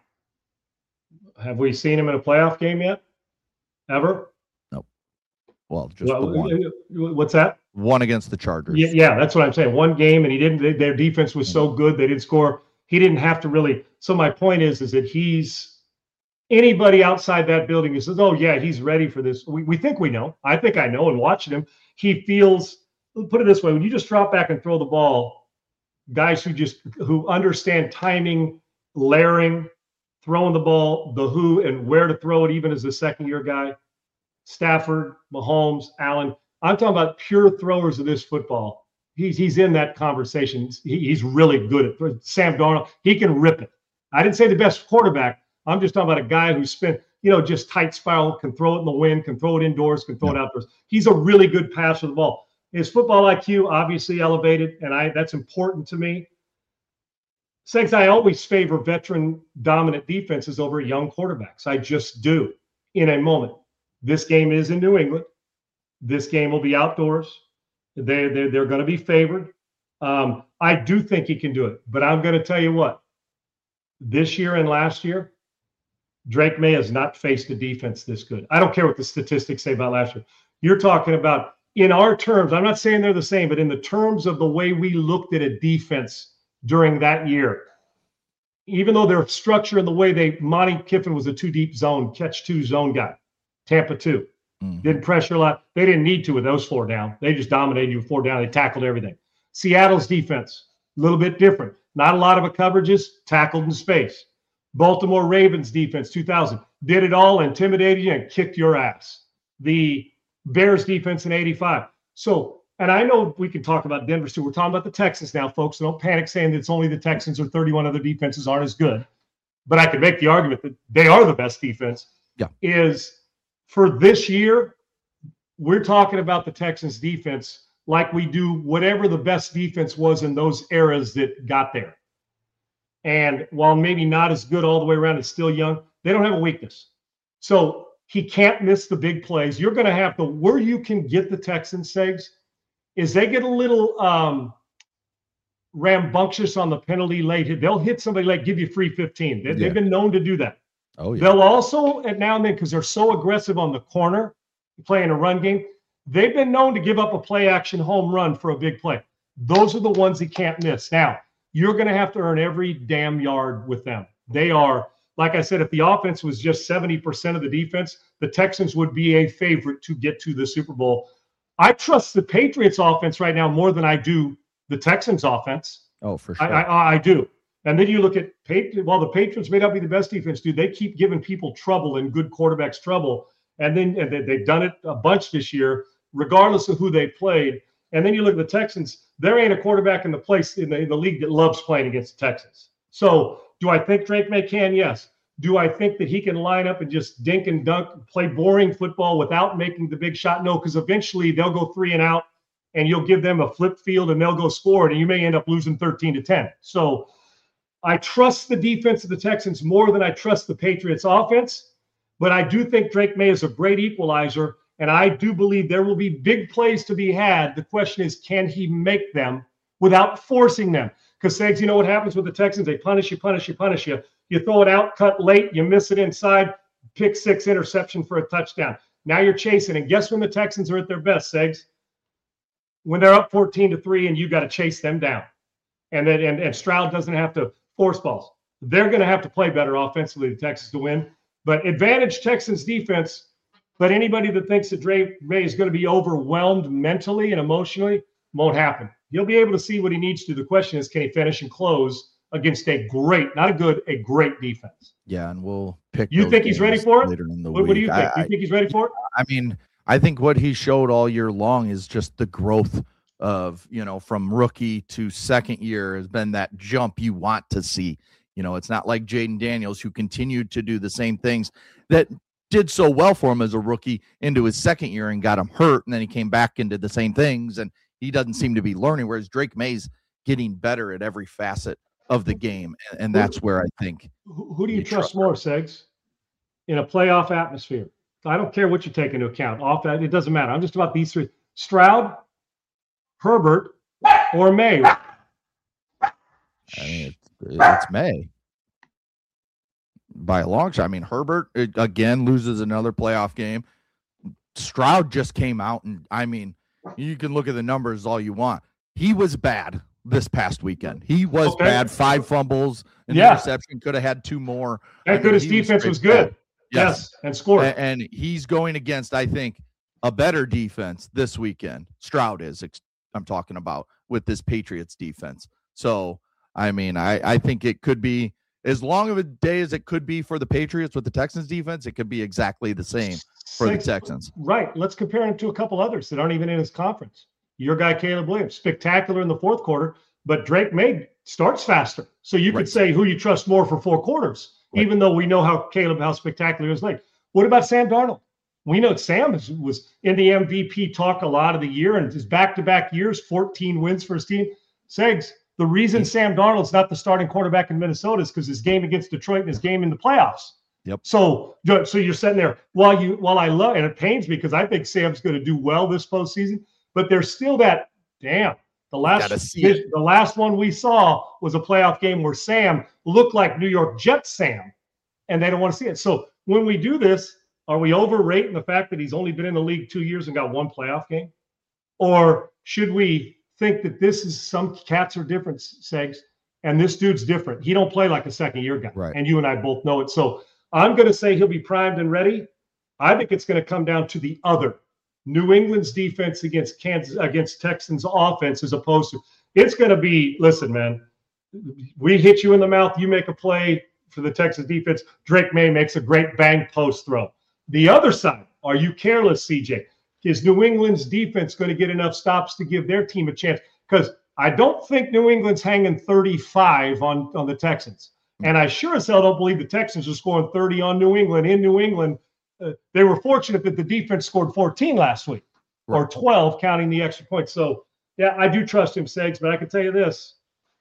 have we seen him in a playoff game yet? Ever? No. Well, just well, the one. What's that? One against the Chargers. Yeah, yeah, that's what I'm saying. One game, and he didn't. Their defense was so good they didn't score. He didn't have to really. So my point is, is that he's anybody outside that building who says, "Oh yeah, he's ready for this." We we think we know. I think I know. And watching him, he feels. Put it this way: when you just drop back and throw the ball, guys who just who understand timing, layering, throwing the ball, the who and where to throw it, even as a second year guy, Stafford, Mahomes, Allen. I'm talking about pure throwers of this football. He's he's in that conversation. He, he's really good at it. Sam Darnold. He can rip it. I didn't say the best quarterback. I'm just talking about a guy who spent, you know, just tight spiral, can throw it in the wind, can throw it indoors, can throw it outdoors. He's a really good passer of the ball. His football I Q obviously elevated, and I that's important to me. Segs, I always favor veteran dominant defenses over young quarterbacks. I just do in a moment. This game is in New England. This game will be outdoors. They, they, they're going to be favored. Um, I do think he can do it, but I'm going to tell you what. This year and last year, Drake May has not faced a defense this good. I don't care what the statistics say about last year. You're talking about, in our terms, I'm not saying they're the same, but in the terms of the way we looked at a defense during that year, even though their structure and the way they, Monty Kiffin was a two-deep zone, catch-two zone guy, Tampa two. Mm-hmm. Didn't pressure a lot. They didn't need to with those four down. They just dominated you with four down. They tackled everything. Seattle's defense, a little bit different. Not a lot of coverages, tackled in space. Baltimore Ravens defense, two thousand, did it all, intimidated you, and kicked your ass. The Bears defense in eighty-five. So, and I know we can talk about Denver too. We're talking about the Texans now, folks. So don't panic saying that it's only the Texans or thirty-one other defenses aren't as good. But I could make the argument that they are the best defense. Yeah. Is for this year, we're talking about the Texans defense like we do whatever the best defense was in those eras that got there. And while maybe not as good all the way around, it's still young, they don't have a weakness. So he can't miss the big plays. You're going to have to, where you can get the Texans, Segs, is they get a little um, rambunctious on the penalty late hit. They'll hit somebody late, give you free fifteen. They, yeah. They've been known to do that. Oh, yeah. They'll also, at now and then, because they're so aggressive on the corner, playing a run game, they've been known to give up a play action home run for a big play. Those are the ones he can't miss. Now, you're going to have to earn every damn yard with them. They are, like I said, if the offense was just seventy percent of the defense, the Texans would be a favorite to get to the Super Bowl. I trust the Patriots offense right now more than I do the Texans offense. Oh, for sure. I, I, I do. And then you look at Patriots. Well, the Patriots may not be the best defense, dude. They keep giving people trouble and good quarterbacks trouble. And then and they, they've done it a bunch this year, regardless of who they played. And then you look at the Texans. There ain't a quarterback in the place in the, in the league that loves playing against the Texans. So do I think Drake May can? Yes. Do I think that he can line up and just dink and dunk, play boring football without making the big shot? No, because eventually they'll go three and out, and you'll give them a flip field, and they'll go score it, and you may end up losing thirteen to ten. So I trust the defense of the Texans more than I trust the Patriots offense, but I do think Drake May is a great equalizer, and I do believe there will be big plays to be had. The question is, can he make them without forcing them? Because, Segs, you know what happens with the Texans? They punish you, punish you, punish you. You throw it out, cut late, you miss it inside, pick six, interception for a touchdown. Now you're chasing, and guess when the Texans are at their best, Segs? When they're up fourteen to three and you got to chase them down. And then and, and Stroud doesn't have to force balls. They're going to have to play better offensively, the Texans, to win. But advantage Texans defense, but anybody that thinks that Drake May is going to be overwhelmed mentally and emotionally won't happen. He'll be able to see what he needs to. The question is, can he finish and close against a great, not a good, a great defense? Yeah, and we'll pick. You think he's ready for it? Later in the what, week. what do you think? I, you think he's ready for it? I mean, I think what he showed all year long is just the growth of, you know, from rookie to second year has been that jump you want to see. You know, it's not like Jaden Daniels, who continued to do the same things that did so well for him as a rookie into his second year and got him hurt, and then he came back and did the same things, and he doesn't seem to be learning, whereas Drake May's getting better at every facet of the game, and, and that's where I think. Who, who do you, you trust, trust more, Segs, in a playoff atmosphere? I don't care what you take into account. Off that, it doesn't matter. I'm just about these three: Stroud, Herbert, or May. I mean, it's, it's May by a long shot. I mean, Herbert it, again loses another playoff game. Stroud just came out, and I mean, you can look at the numbers all you want. He was bad this past weekend. He was okay. bad. Five fumbles, an yeah. interception. Could have had two more. Thank goodness defense was, was good. Bad. Yes. yes, and scored. And, and he's going against, I think, a better defense this weekend. Stroud is. I'm talking about with this Patriots defense. So, I mean, I, I think it could be as long of a day as it could be for the Patriots with the Texans defense. It could be exactly the same for Six, the Texans. Right. Let's compare him to a couple others that aren't even in his conference. Your guy, Caleb Williams, spectacular in the fourth quarter, but Drake May starts faster. So you could right. say who you trust more for four quarters, right. even though we know how Caleb, how spectacular he was late. What about Sam Darnold? We know Sam is, was in the M V P talk a lot of the year, and his back-to-back years, fourteen wins for his team. Segs, the reason Sam Darnold's not the starting quarterback in Minnesota is because his game against Detroit and his game in the playoffs. Yep. So, so you're sitting there while you while I love, and it pains me because I think Sam's going to do well this postseason, but there's still that damn. The last the last one we saw was a playoff game where Sam looked like New York Jets Sam, and they don't want to see it. So when we do this, are we overrating the fact that he's only been in the league two years and got one playoff game? Or should we think that this is some cats are different, Segs, and this dude's different? He don't play like a second-year guy, right. and you and I both know it. So I'm going to say he'll be primed and ready. I think it's going to come down to the other. New England's defense against Kansas, against Texans offense, as opposed to it's going to be, listen, man, we hit you in the mouth, you make a play for the Texans defense. Drake May makes a great bang post throw. The other side, are you careless, C J? Is New England's defense going to get enough stops to give their team a chance? Because I don't think New England's hanging thirty-five on, on the Texans. And I sure as hell don't believe the Texans are scoring thirty on New England in New England. Uh, they were fortunate that the defense scored fourteen last week. or twelve counting the extra points. So, yeah, I do trust him, Segs, but I can tell you this.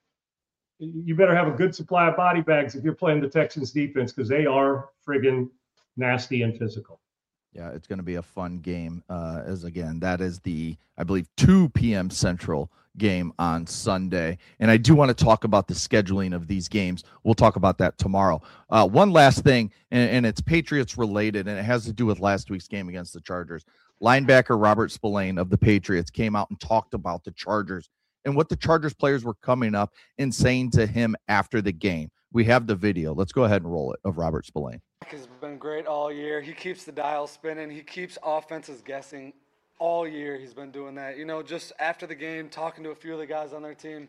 You better have a good supply of body bags if you're playing the Texans defense, because they are friggin' nasty and physical. Yeah, it's going to be a fun game. Uh, as again, that is the, I believe, two p.m. Central game on Sunday. And I do want to talk about the scheduling of these games. We'll talk about that tomorrow. Uh, one last thing, and, and it's Patriots related, and it has to do with last week's game against the Chargers. Linebacker Robert Spillane of the Patriots came out and talked about the Chargers and what the Chargers players were coming up and saying to him after the game. We have the video. Let's go ahead and roll it of Robert Spillane. Has been great all year. He keeps the dial spinning. He keeps offenses guessing all year. He's been doing that. You know, just after the game, talking to a few of the guys on their team,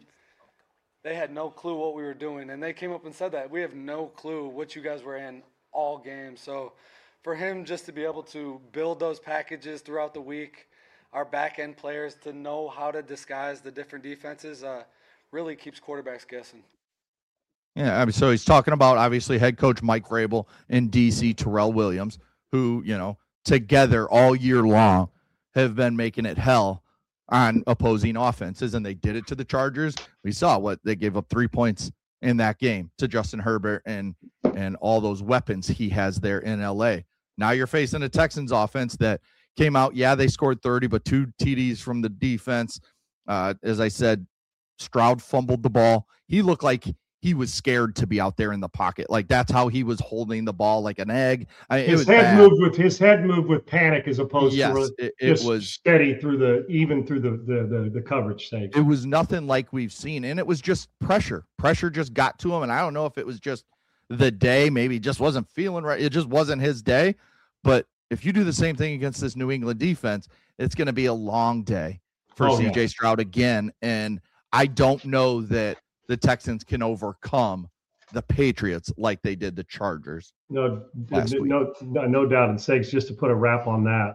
they had no clue what we were doing. And they came up and said that. We have no clue what you guys were in all game. So for him just to be able to build those packages throughout the week, our back-end players to know how to disguise the different defenses, uh, really keeps quarterbacks guessing. Yeah, I mean, so he's talking about, obviously, head coach Mike Vrabel and D C Terrell Williams, who, you know, together all year long have been making it hell on opposing offenses, and they did it to the Chargers. We saw what they gave up three points in that game to Justin Herbert and and all those weapons he has there in L A. Now you're facing a Texans offense that came out, yeah, they scored thirty, but two T Ds from the defense. Uh, as I said, Stroud fumbled the ball. He looked like he was scared to be out there in the pocket. Like, that's how he was holding the ball, like an egg. I mean, his head bad. moved with his head moved with panic as opposed yes, to really it, it just was steady through the even through the the the, the coverage stage. It was nothing like we've seen, and it was just pressure. Pressure just got to him, and I don't know if it was just the day, maybe he just wasn't feeling right. It just wasn't his day. But if you do the same thing against this New England defense, it's going to be a long day for oh, C J yeah. Stroud again, and I don't know that the Texans can overcome the Patriots like they did the Chargers. No, no, no, no doubt. And sakes, just to put a wrap on that.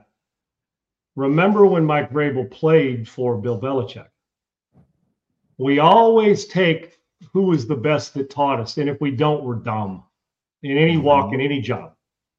Remember when Mike Vrabel played for Bill Belichick? We always take who was the best that taught us, and if we don't, we're dumb in any walk, in any job.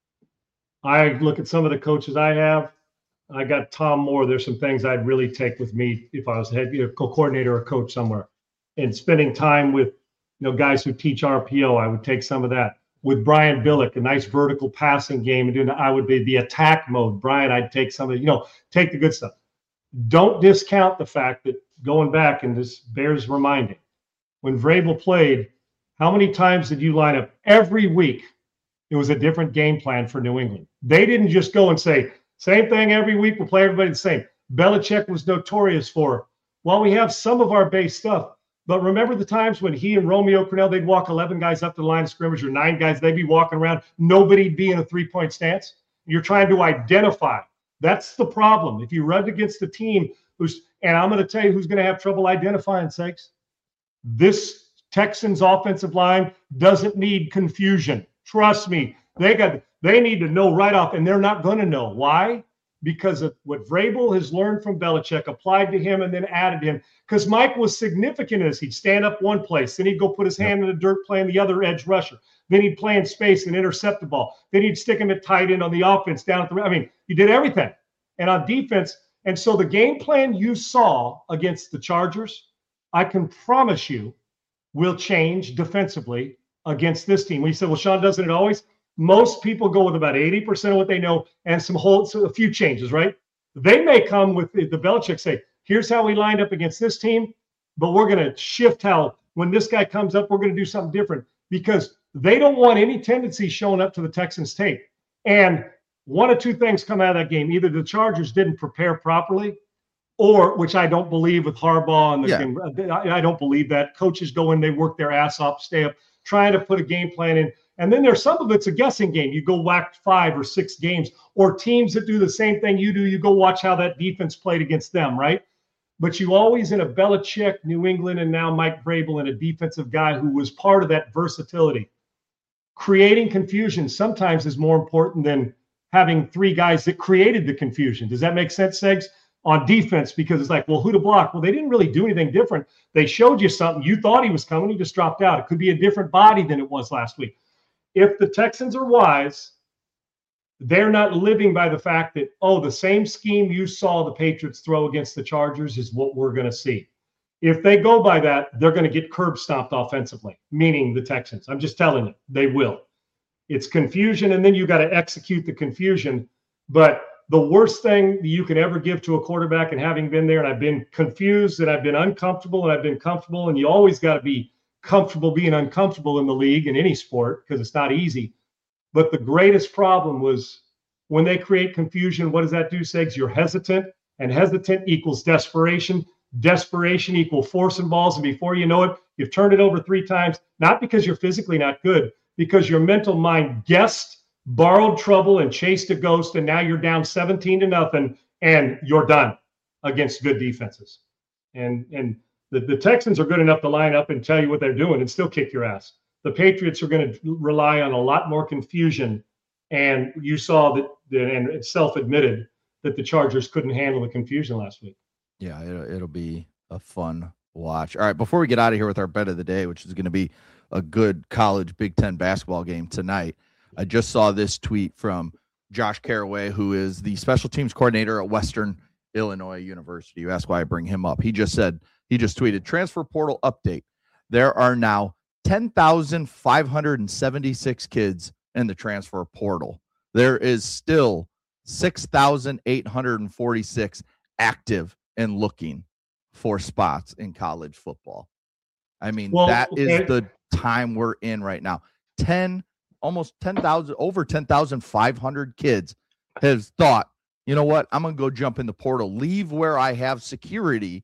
I look at some of the coaches I have. I got Tom Moore. There's some things I'd really take with me if I was head you know, co-coordinator or coach somewhere. And spending time with, you know, guys who teach R P O, I would take some of that. With Brian Billick, a nice vertical passing game, and doing I would be the attack mode. Brian, I'd take some of it, you know, take the good stuff. Don't discount the fact that going back, and this bears reminding, when Vrabel played, how many times did you line up every week? It was a different game plan for New England. They didn't just go and say, same thing every week, we'll play everybody the same. Belichick was notorious for, well, we have some of our base stuff. But remember the times when he and Romeo Crennel, they'd walk eleven guys up to the line of scrimmage, or nine guys, they'd be walking around, nobody'd be in a three-point stance. You're trying to identify. That's the problem. If you run against a team who's, and I'm going to tell you who's going to have trouble identifying, sakes. This Texans offensive line doesn't need confusion. Trust me. They got, they need to know right off, and they're not going to know. Why? Because of what Vrabel has learned from Belichick, applied to him, and then added him. Because Mike was significant in this. He'd stand up one place, then he'd go put his hand in the dirt playing the other edge rusher. Then he'd play in space and intercept the ball. Then he'd stick him at tight end on the offense down at the – I mean, he did everything. And on defense – and so the game plan you saw against the Chargers, I can promise you will change defensively against this team. We said, well, Sean, doesn't it always – most people go with about eighty percent of what they know and some whole, so a few changes, right? They may come with the, the Belichick say, here's how we lined up against this team, but we're going to shift how, when this guy comes up, we're going to do something different, because they don't want any tendency showing up to the Texans tape. And one of two things come out of that game. Either the Chargers didn't prepare properly, or, which I don't believe with Harbaugh, and the yeah. game, I, I don't believe that. Coaches go in, they work their ass off, stay up, trying to put a game plan in. And then there's some of it's a guessing game. You go whack five or six games, or teams that do the same thing you do. You go watch how that defense played against them, right? But you always, in a Belichick, New England, and now Mike Vrabel, and a defensive guy who was part of that versatility. Creating confusion sometimes is more important than having three guys that created the confusion. Does that make sense, Segs? On defense, because it's like, well, who to block? Well, they didn't really do anything different. They showed you something. You thought he was coming. He just dropped out. It could be a different body than it was last week. If the Texans are wise, they're not living by the fact that, oh, the same scheme you saw the Patriots throw against the Chargers is what we're going to see. If they go by that, they're going to get curb stomped offensively, meaning the Texans. I'm just telling you, they will. It's confusion, and then you got to execute the confusion. But the worst thing you can ever give to a quarterback, and having been there, and I've been confused, and I've been uncomfortable, and I've been comfortable, and you always got to be comfortable being uncomfortable in the league, in any sport, because it's not easy. But the greatest problem was when they create confusion, what does that do, Segs? You're hesitant, and hesitant equals desperation. Desperation equals forcing balls, and before you know it, you've turned it over three times, not because you're physically not good, because your mental mind guessed, borrowed trouble, and chased a ghost, and now you're down seventeen to nothing, and you're done against good defenses. And and the, the Texans are good enough to line up and tell you what they're doing and still kick your ass. The Patriots are going to rely on a lot more confusion, and you saw that, and it's self-admitted, that the Chargers couldn't handle the confusion last week. Yeah, it'll, it'll be a fun watch. All right, before we get out of here with our bet of the day, which is going to be a good college Big Ten basketball game tonight, I just saw this tweet from Josh Caraway, who is the special teams coordinator at Western Illinois University. You ask why I bring him up. He just said, he just tweeted, transfer portal update. There are now ten thousand five hundred seventy-six kids in the transfer portal. There is still six thousand eight hundred forty-six active and looking for spots in college football. I mean, well, that okay. is the time we're in right now. ten, almost ten thousand, over ten thousand five hundred kids has thought, you know what, I'm going to go jump in the portal, leave where I have security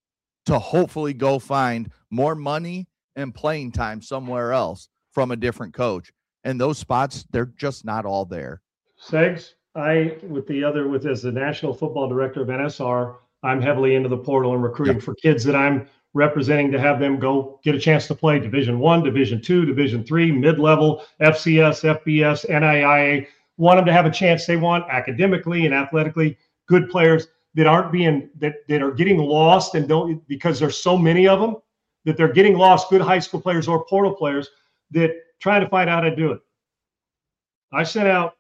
to hopefully go find more money and playing time somewhere else from a different coach. And those spots, they're just not all there. Segs, I, with the other, with as the National Football Director of N S R, I'm heavily into the portal and recruiting yep. for kids that I'm representing to have them go get a chance to play Division One, Division Two, Division Three, mid-level, F C S, F B S, N I I A. Want them to have a chance they want academically and athletically. Good players that aren't being that that are getting lost and don't, because there's so many of them that they're getting lost. Good high school players or portal players that try to find out how to do it. I sent out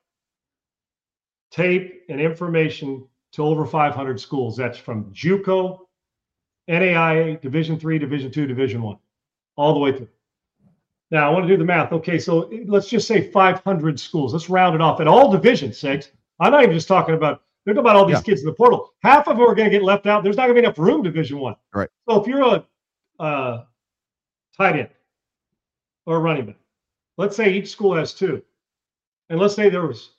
tape and information to over five hundred schools. That's from JUCO, N A I A, Division Three, Division Two, Division One, all the way through. Now I want to do the math. Okay, so let's just say five hundred schools. Let's round it off at all divisions. Six. I'm not even just talking about. They're talking about all these yeah. kids in the portal. Half of them are going to get left out. There's not going to be enough room. Division One. Right. So if you're a uh, tight end or a running back, let's say each school has two, and let's say there was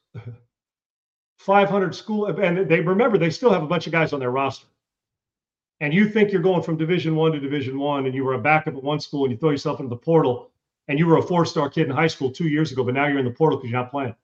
five hundred school, and they remember they still have a bunch of guys on their roster. And you think you're going from Division One to Division One, and you were a backup at one school, and you throw yourself into the portal, and you were a four-star kid in high school two years ago, but now you're in the portal because you're not playing.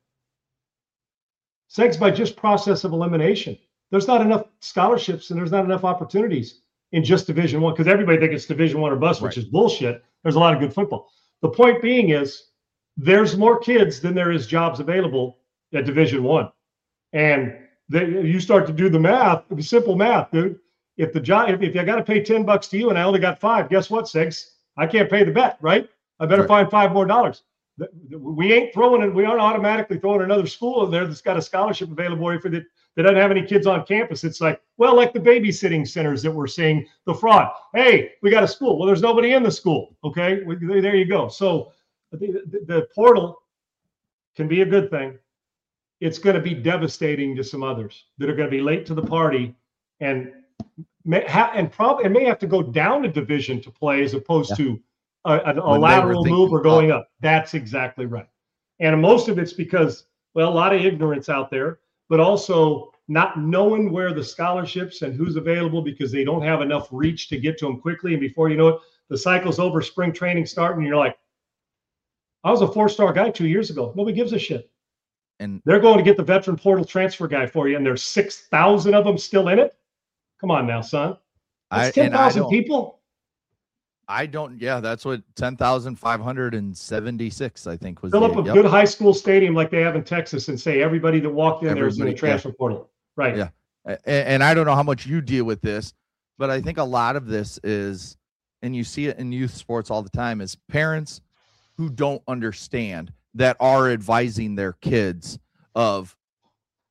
Segs, by just process of elimination, there's not enough scholarships and there's not enough opportunities in just Division One, because everybody thinks it's Division One or bust, right. which is bullshit. There's a lot of good football. The point being is there's more kids than there is jobs available at Division One. And they, you start to do the math, the simple math, dude. If the job, if, if I got to pay ten bucks to you and I only got five, guess what, Segs? I can't pay the bet, right? I better right. find five more dollars. We ain't throwing it. We aren't automatically throwing another school in there that's got a scholarship available for that that doesn't have any kids on campus. It's like, well, like the babysitting centers that we're seeing the fraud. Hey, we got a school. Well, there's nobody in the school. Okay, there you go. So the, the, the portal can be a good thing. It's going to be devastating to some others that are going to be late to the party and may ha- and probably and may have to go down a division to play as opposed yeah. to a, a, a lateral move or going up. That's exactly right. And most of it's because, well, a lot of ignorance out there, but also not knowing where the scholarships and who's available because they don't have enough reach to get to them quickly. And before you know it, the cycle's over, spring training starting, and you're like, I was a four-star guy two years ago. Nobody gives a shit. And they're going to get the veteran portal transfer guy for you, and there's six thousand of them still in it? Come on now, son. That's ten thousand people. I don't, yeah, that's what ten thousand five hundred seventy-six, I think, was. Fill up a yep. good high school stadium like they have in Texas and say everybody that walked in everybody, there is in the transfer yeah. portal. Right. Yeah. And, and I don't know how much you deal with this, but I think a lot of this is, and you see it in youth sports all the time, is parents who don't understand that are advising their kids of,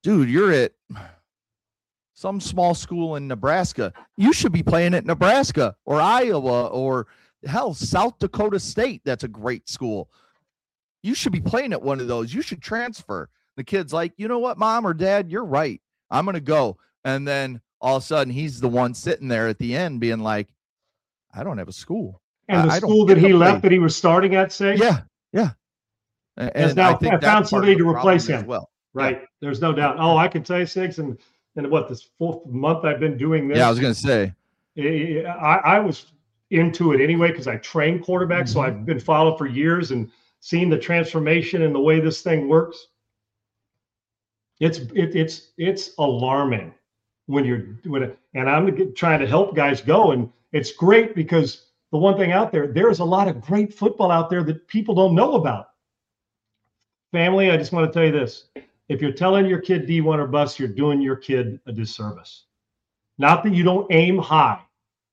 dude, you're at some small school in Nebraska. You should be playing at Nebraska or Iowa or hell, South Dakota State. That's a great school. You should be playing at one of those. You should transfer. The kid's like, you know what, mom or dad, you're right. I'm going to go. And then all of a sudden he's the one sitting there at the end being like, I don't have a school. And the I, school I that he left play. that he was starting at, say? Yeah, yeah. And has now I think that's found somebody to replace him. Well, right. Yeah. There's no doubt. Oh, I can tell you, Sigs, and and what this fourth month I've been doing this. Yeah, I was going to say. I, I was into it anyway because I trained quarterbacks, mm-hmm. so I've been followed for years and seen the transformation and the way this thing works. It's it, it's it's alarming when you're when it, and I'm trying to help guys go, and it's great because the one thing out there, there's a lot of great football out there that people don't know about. Family, I just want to tell you this. If you're telling your kid D one or bust, you're doing your kid a disservice. Not that you don't aim high,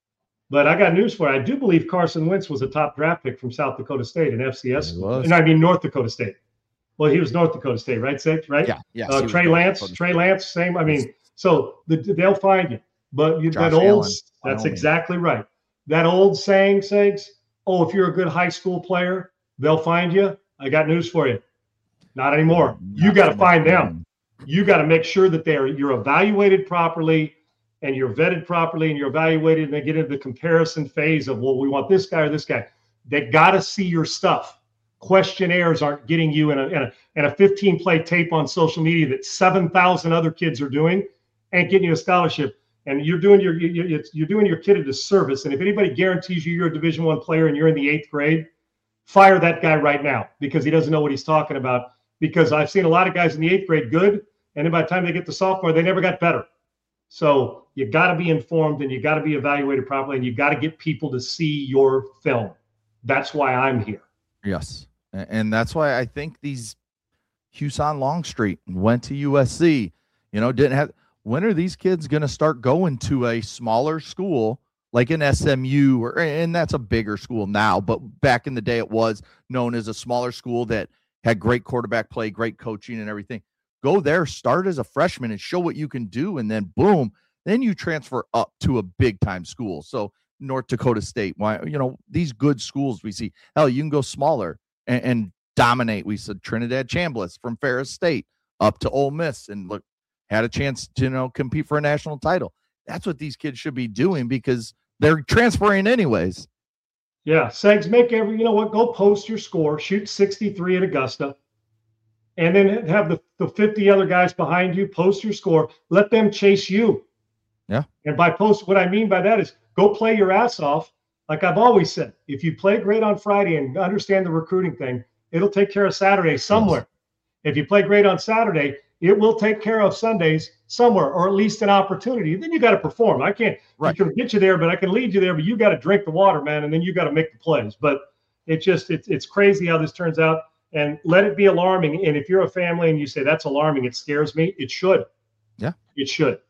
but I got news for you. I do believe Carson Wentz was a top draft pick from South Dakota State, an F C S school. And I mean North Dakota State. Well, he was North Dakota State, right, Sage? Right? Yeah, yeah. Uh, Trey Lance, Trey Lance, same. I mean, so the, they'll find you. But you, that old, Allen, that's exactly right. That old saying, Sags, oh, if you're a good high school player, they'll find you. I got news for you. Not anymore. You got to find them. You got to make sure that they're you're evaluated properly and you're vetted properly and you're evaluated, and they get into the comparison phase of, well, we want this guy or this guy. They got to see your stuff. Questionnaires aren't getting you in a, in a, in a fifteen play tape on social media that seven thousand other kids are doing and getting you a scholarship. And you're doing your you, you're doing your kid a disservice. And if anybody guarantees you you're a Division One player and you're in the eighth grade, fire that guy right now because he doesn't know what he's talking about. Because I've seen a lot of guys in the eighth grade good, and then by the time they get to sophomore, they never got better. So you got to be informed and you got to be evaluated properly, and you got to get people to see your film. That's why I'm here. Yes, and that's why I think these Huson Longstreet went to U S C. You know, didn't have. When are these kids going to start going to a smaller school like an S M U, or and that's a bigger school now, but back in the day it was known as a smaller school that had great quarterback play, great coaching and everything. Go there, start as a freshman and show what you can do, and then boom, then you transfer up to a big time school. So North Dakota State, why you know these good schools we see. Hell, you can go smaller and, and dominate. We said Trinidad Chambliss from Ferris State up to Ole Miss and look had a chance to you know compete for a national title. That's what these kids should be doing because they're transferring anyways. Yeah, Segs, make every, you know what, go post your score, shoot sixty-three at Augusta, and then have the, the fifty other guys behind you, post your score, let them chase you. Yeah. And by post, what I mean by that is go play your ass off. Like I've always said, if you play great on Friday and understand the recruiting thing, it'll take care of Saturday somewhere. Yes. If you play great on Saturday, it will take care of Sundays somewhere, or at least an opportunity. Then you got to perform. I can't right. I can get you there, but I can lead you there, but you got to drink the water, man, and then you got to make the plays. But it just it's it's crazy how this turns out, and let it be alarming. And if you're a family and you say that's alarming, it scares me, it should. Yeah. It should.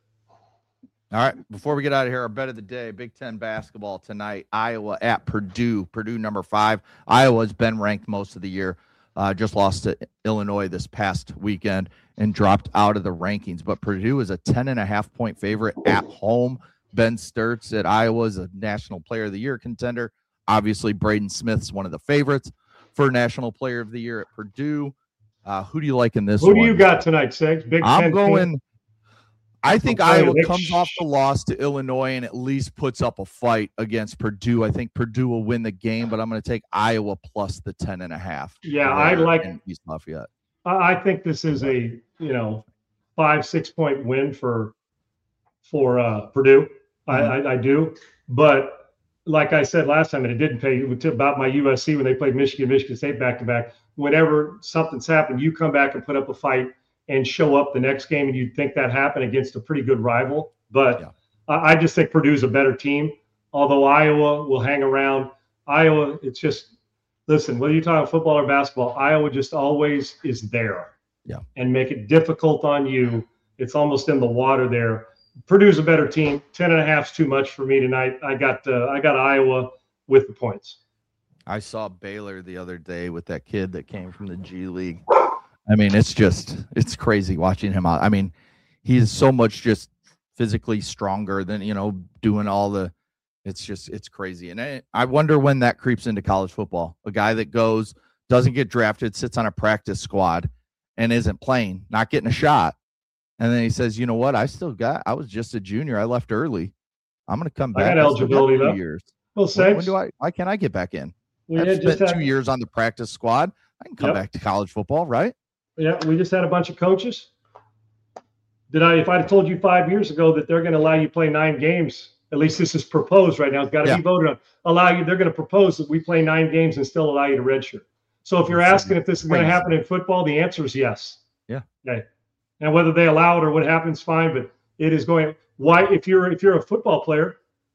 All right, before we get out of here, our bet of the day, Big Ten basketball tonight, Iowa at Purdue. Purdue number five. Iowa's been ranked most of the year. Uh, just lost to Illinois this past weekend and dropped out of the rankings. But Purdue is a ten and a half point favorite at home. Ben Sturtz at Iowa is a National Player of the Year contender. Obviously, Braden Smith's one of the favorites for National Player of the Year at Purdue. Uh, who do you like in this Who one? do you got tonight, Segs? Big I'm Ten going. Team. I think okay, Iowa Nick. comes off the loss to Illinois and at least puts up a fight against Purdue. I think Purdue will win the game, but I'm going to take Iowa plus the ten and a half. Yeah, I like East Lafayette. I think this is a you know five six point win for for uh, Purdue. Mm-hmm. I, I I do, but like I said last time, and it didn't pay about my U S C when they played Michigan, Michigan State back to back. Whenever something's happened, you come back and put up a fight and show up the next game, and you'd think that happened against a pretty good rival. But yeah. I, I just think Purdue's a better team, although Iowa will hang around. Iowa, it's just, listen, whether you're talking football or basketball, Iowa just always is there yeah. and make it difficult on you. It's almost in the water there. Purdue's a better team. Ten and a half is too much for me tonight. I got uh, I got Iowa with the points. I saw Baylor the other day with that kid that came from the G League. I mean, it's just it's crazy watching him out. I mean, he is so much just physically stronger than, you know, doing all the. It's just it's crazy, and I, I wonder when that creeps into college football. A guy that goes, doesn't get drafted, sits on a practice squad, and isn't playing, not getting a shot, and then he says, "You know what? I still got. I was just a junior. I left early. I'm going to come back. I got eligibility got two though. Years. Well, when, when do I? Why can't I get back in? We I've had spent just two had, years on the practice squad. I can come Yep. back to college football, right? Yeah, we just had a bunch of coaches. Did I? If I'd have told you five years ago that they're going to allow you to play nine games, at least this is proposed right now. It's got to Yeah. be voted on. Allow you. They're going to propose that we play nine games and still allow you to redshirt. So if you're asking if this is going to Crazy. happen in football, the answer is yes. Yeah. Okay. And whether they allow it or what happens, fine. But it is going. Why? If you're if you're a football player,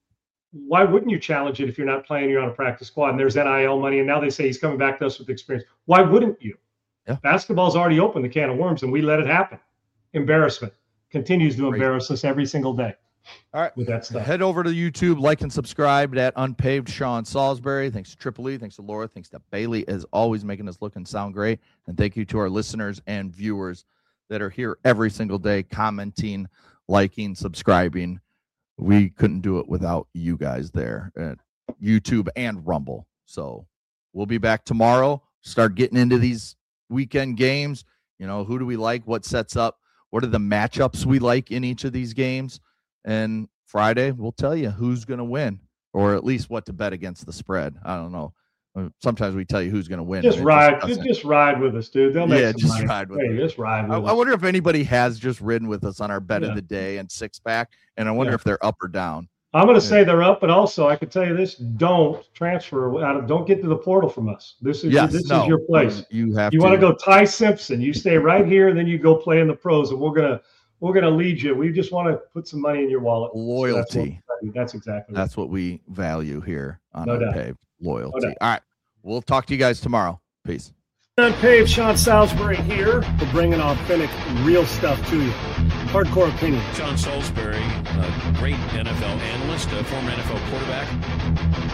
why wouldn't you challenge it if you're not playing? You're on a practice squad, and there's N I L money, and now they say he's coming back to us with experience. Why wouldn't you? Yeah. Basketball's already opened the can of worms, and we let it happen. Embarrassment continues to Crazy. embarrass us every single day. All right. With that stuff. Head over to YouTube, like and subscribe at Unpaved Sean Salisbury. Thanks to Triple E. Thanks to Laura. Thanks to Bailey, as always, making us look and sound great. And thank you to our listeners and viewers that are here every single day, commenting, liking, subscribing. We couldn't do it without you guys there at YouTube and Rumble. So we'll be back tomorrow. Start getting into these weekend games. You know, who do we like? What sets up? What are the matchups we like in each of these games? And Friday, we'll tell you who's going to win, or at least what to bet against the spread. I don't know. Sometimes we tell you who's going to win. Just and it ride, just just, doesn't. just ride with us, dude. They'll make Yeah, some just money. ride with Hey, us. just ride I, with I us. wonder if anybody has just ridden with us on our bet Yeah. of the day and six pack, and I wonder Yeah. if they're up or down. I'm going to Yeah. say they're up, but also I can tell you this: don't transfer out of, don't get to the portal from us. This is Yes, this no, is your place. You have You to. want to go Ty Simpson? You stay right here, and then you go play in the pros, and we're gonna we're gonna lead you. We just want to put some money in your wallet. So that's, Loyalty. what, that's exactly. That's what we value here on No doubt. Unpaved. Loyalty. No doubt. All right. We'll talk to you guys tomorrow. Peace. Unpaved, Sean Salisbury here for bringing authentic, real stuff to you. Hardcore opinion. Sean Salisbury, a great N F L analyst, a former N F L quarterback.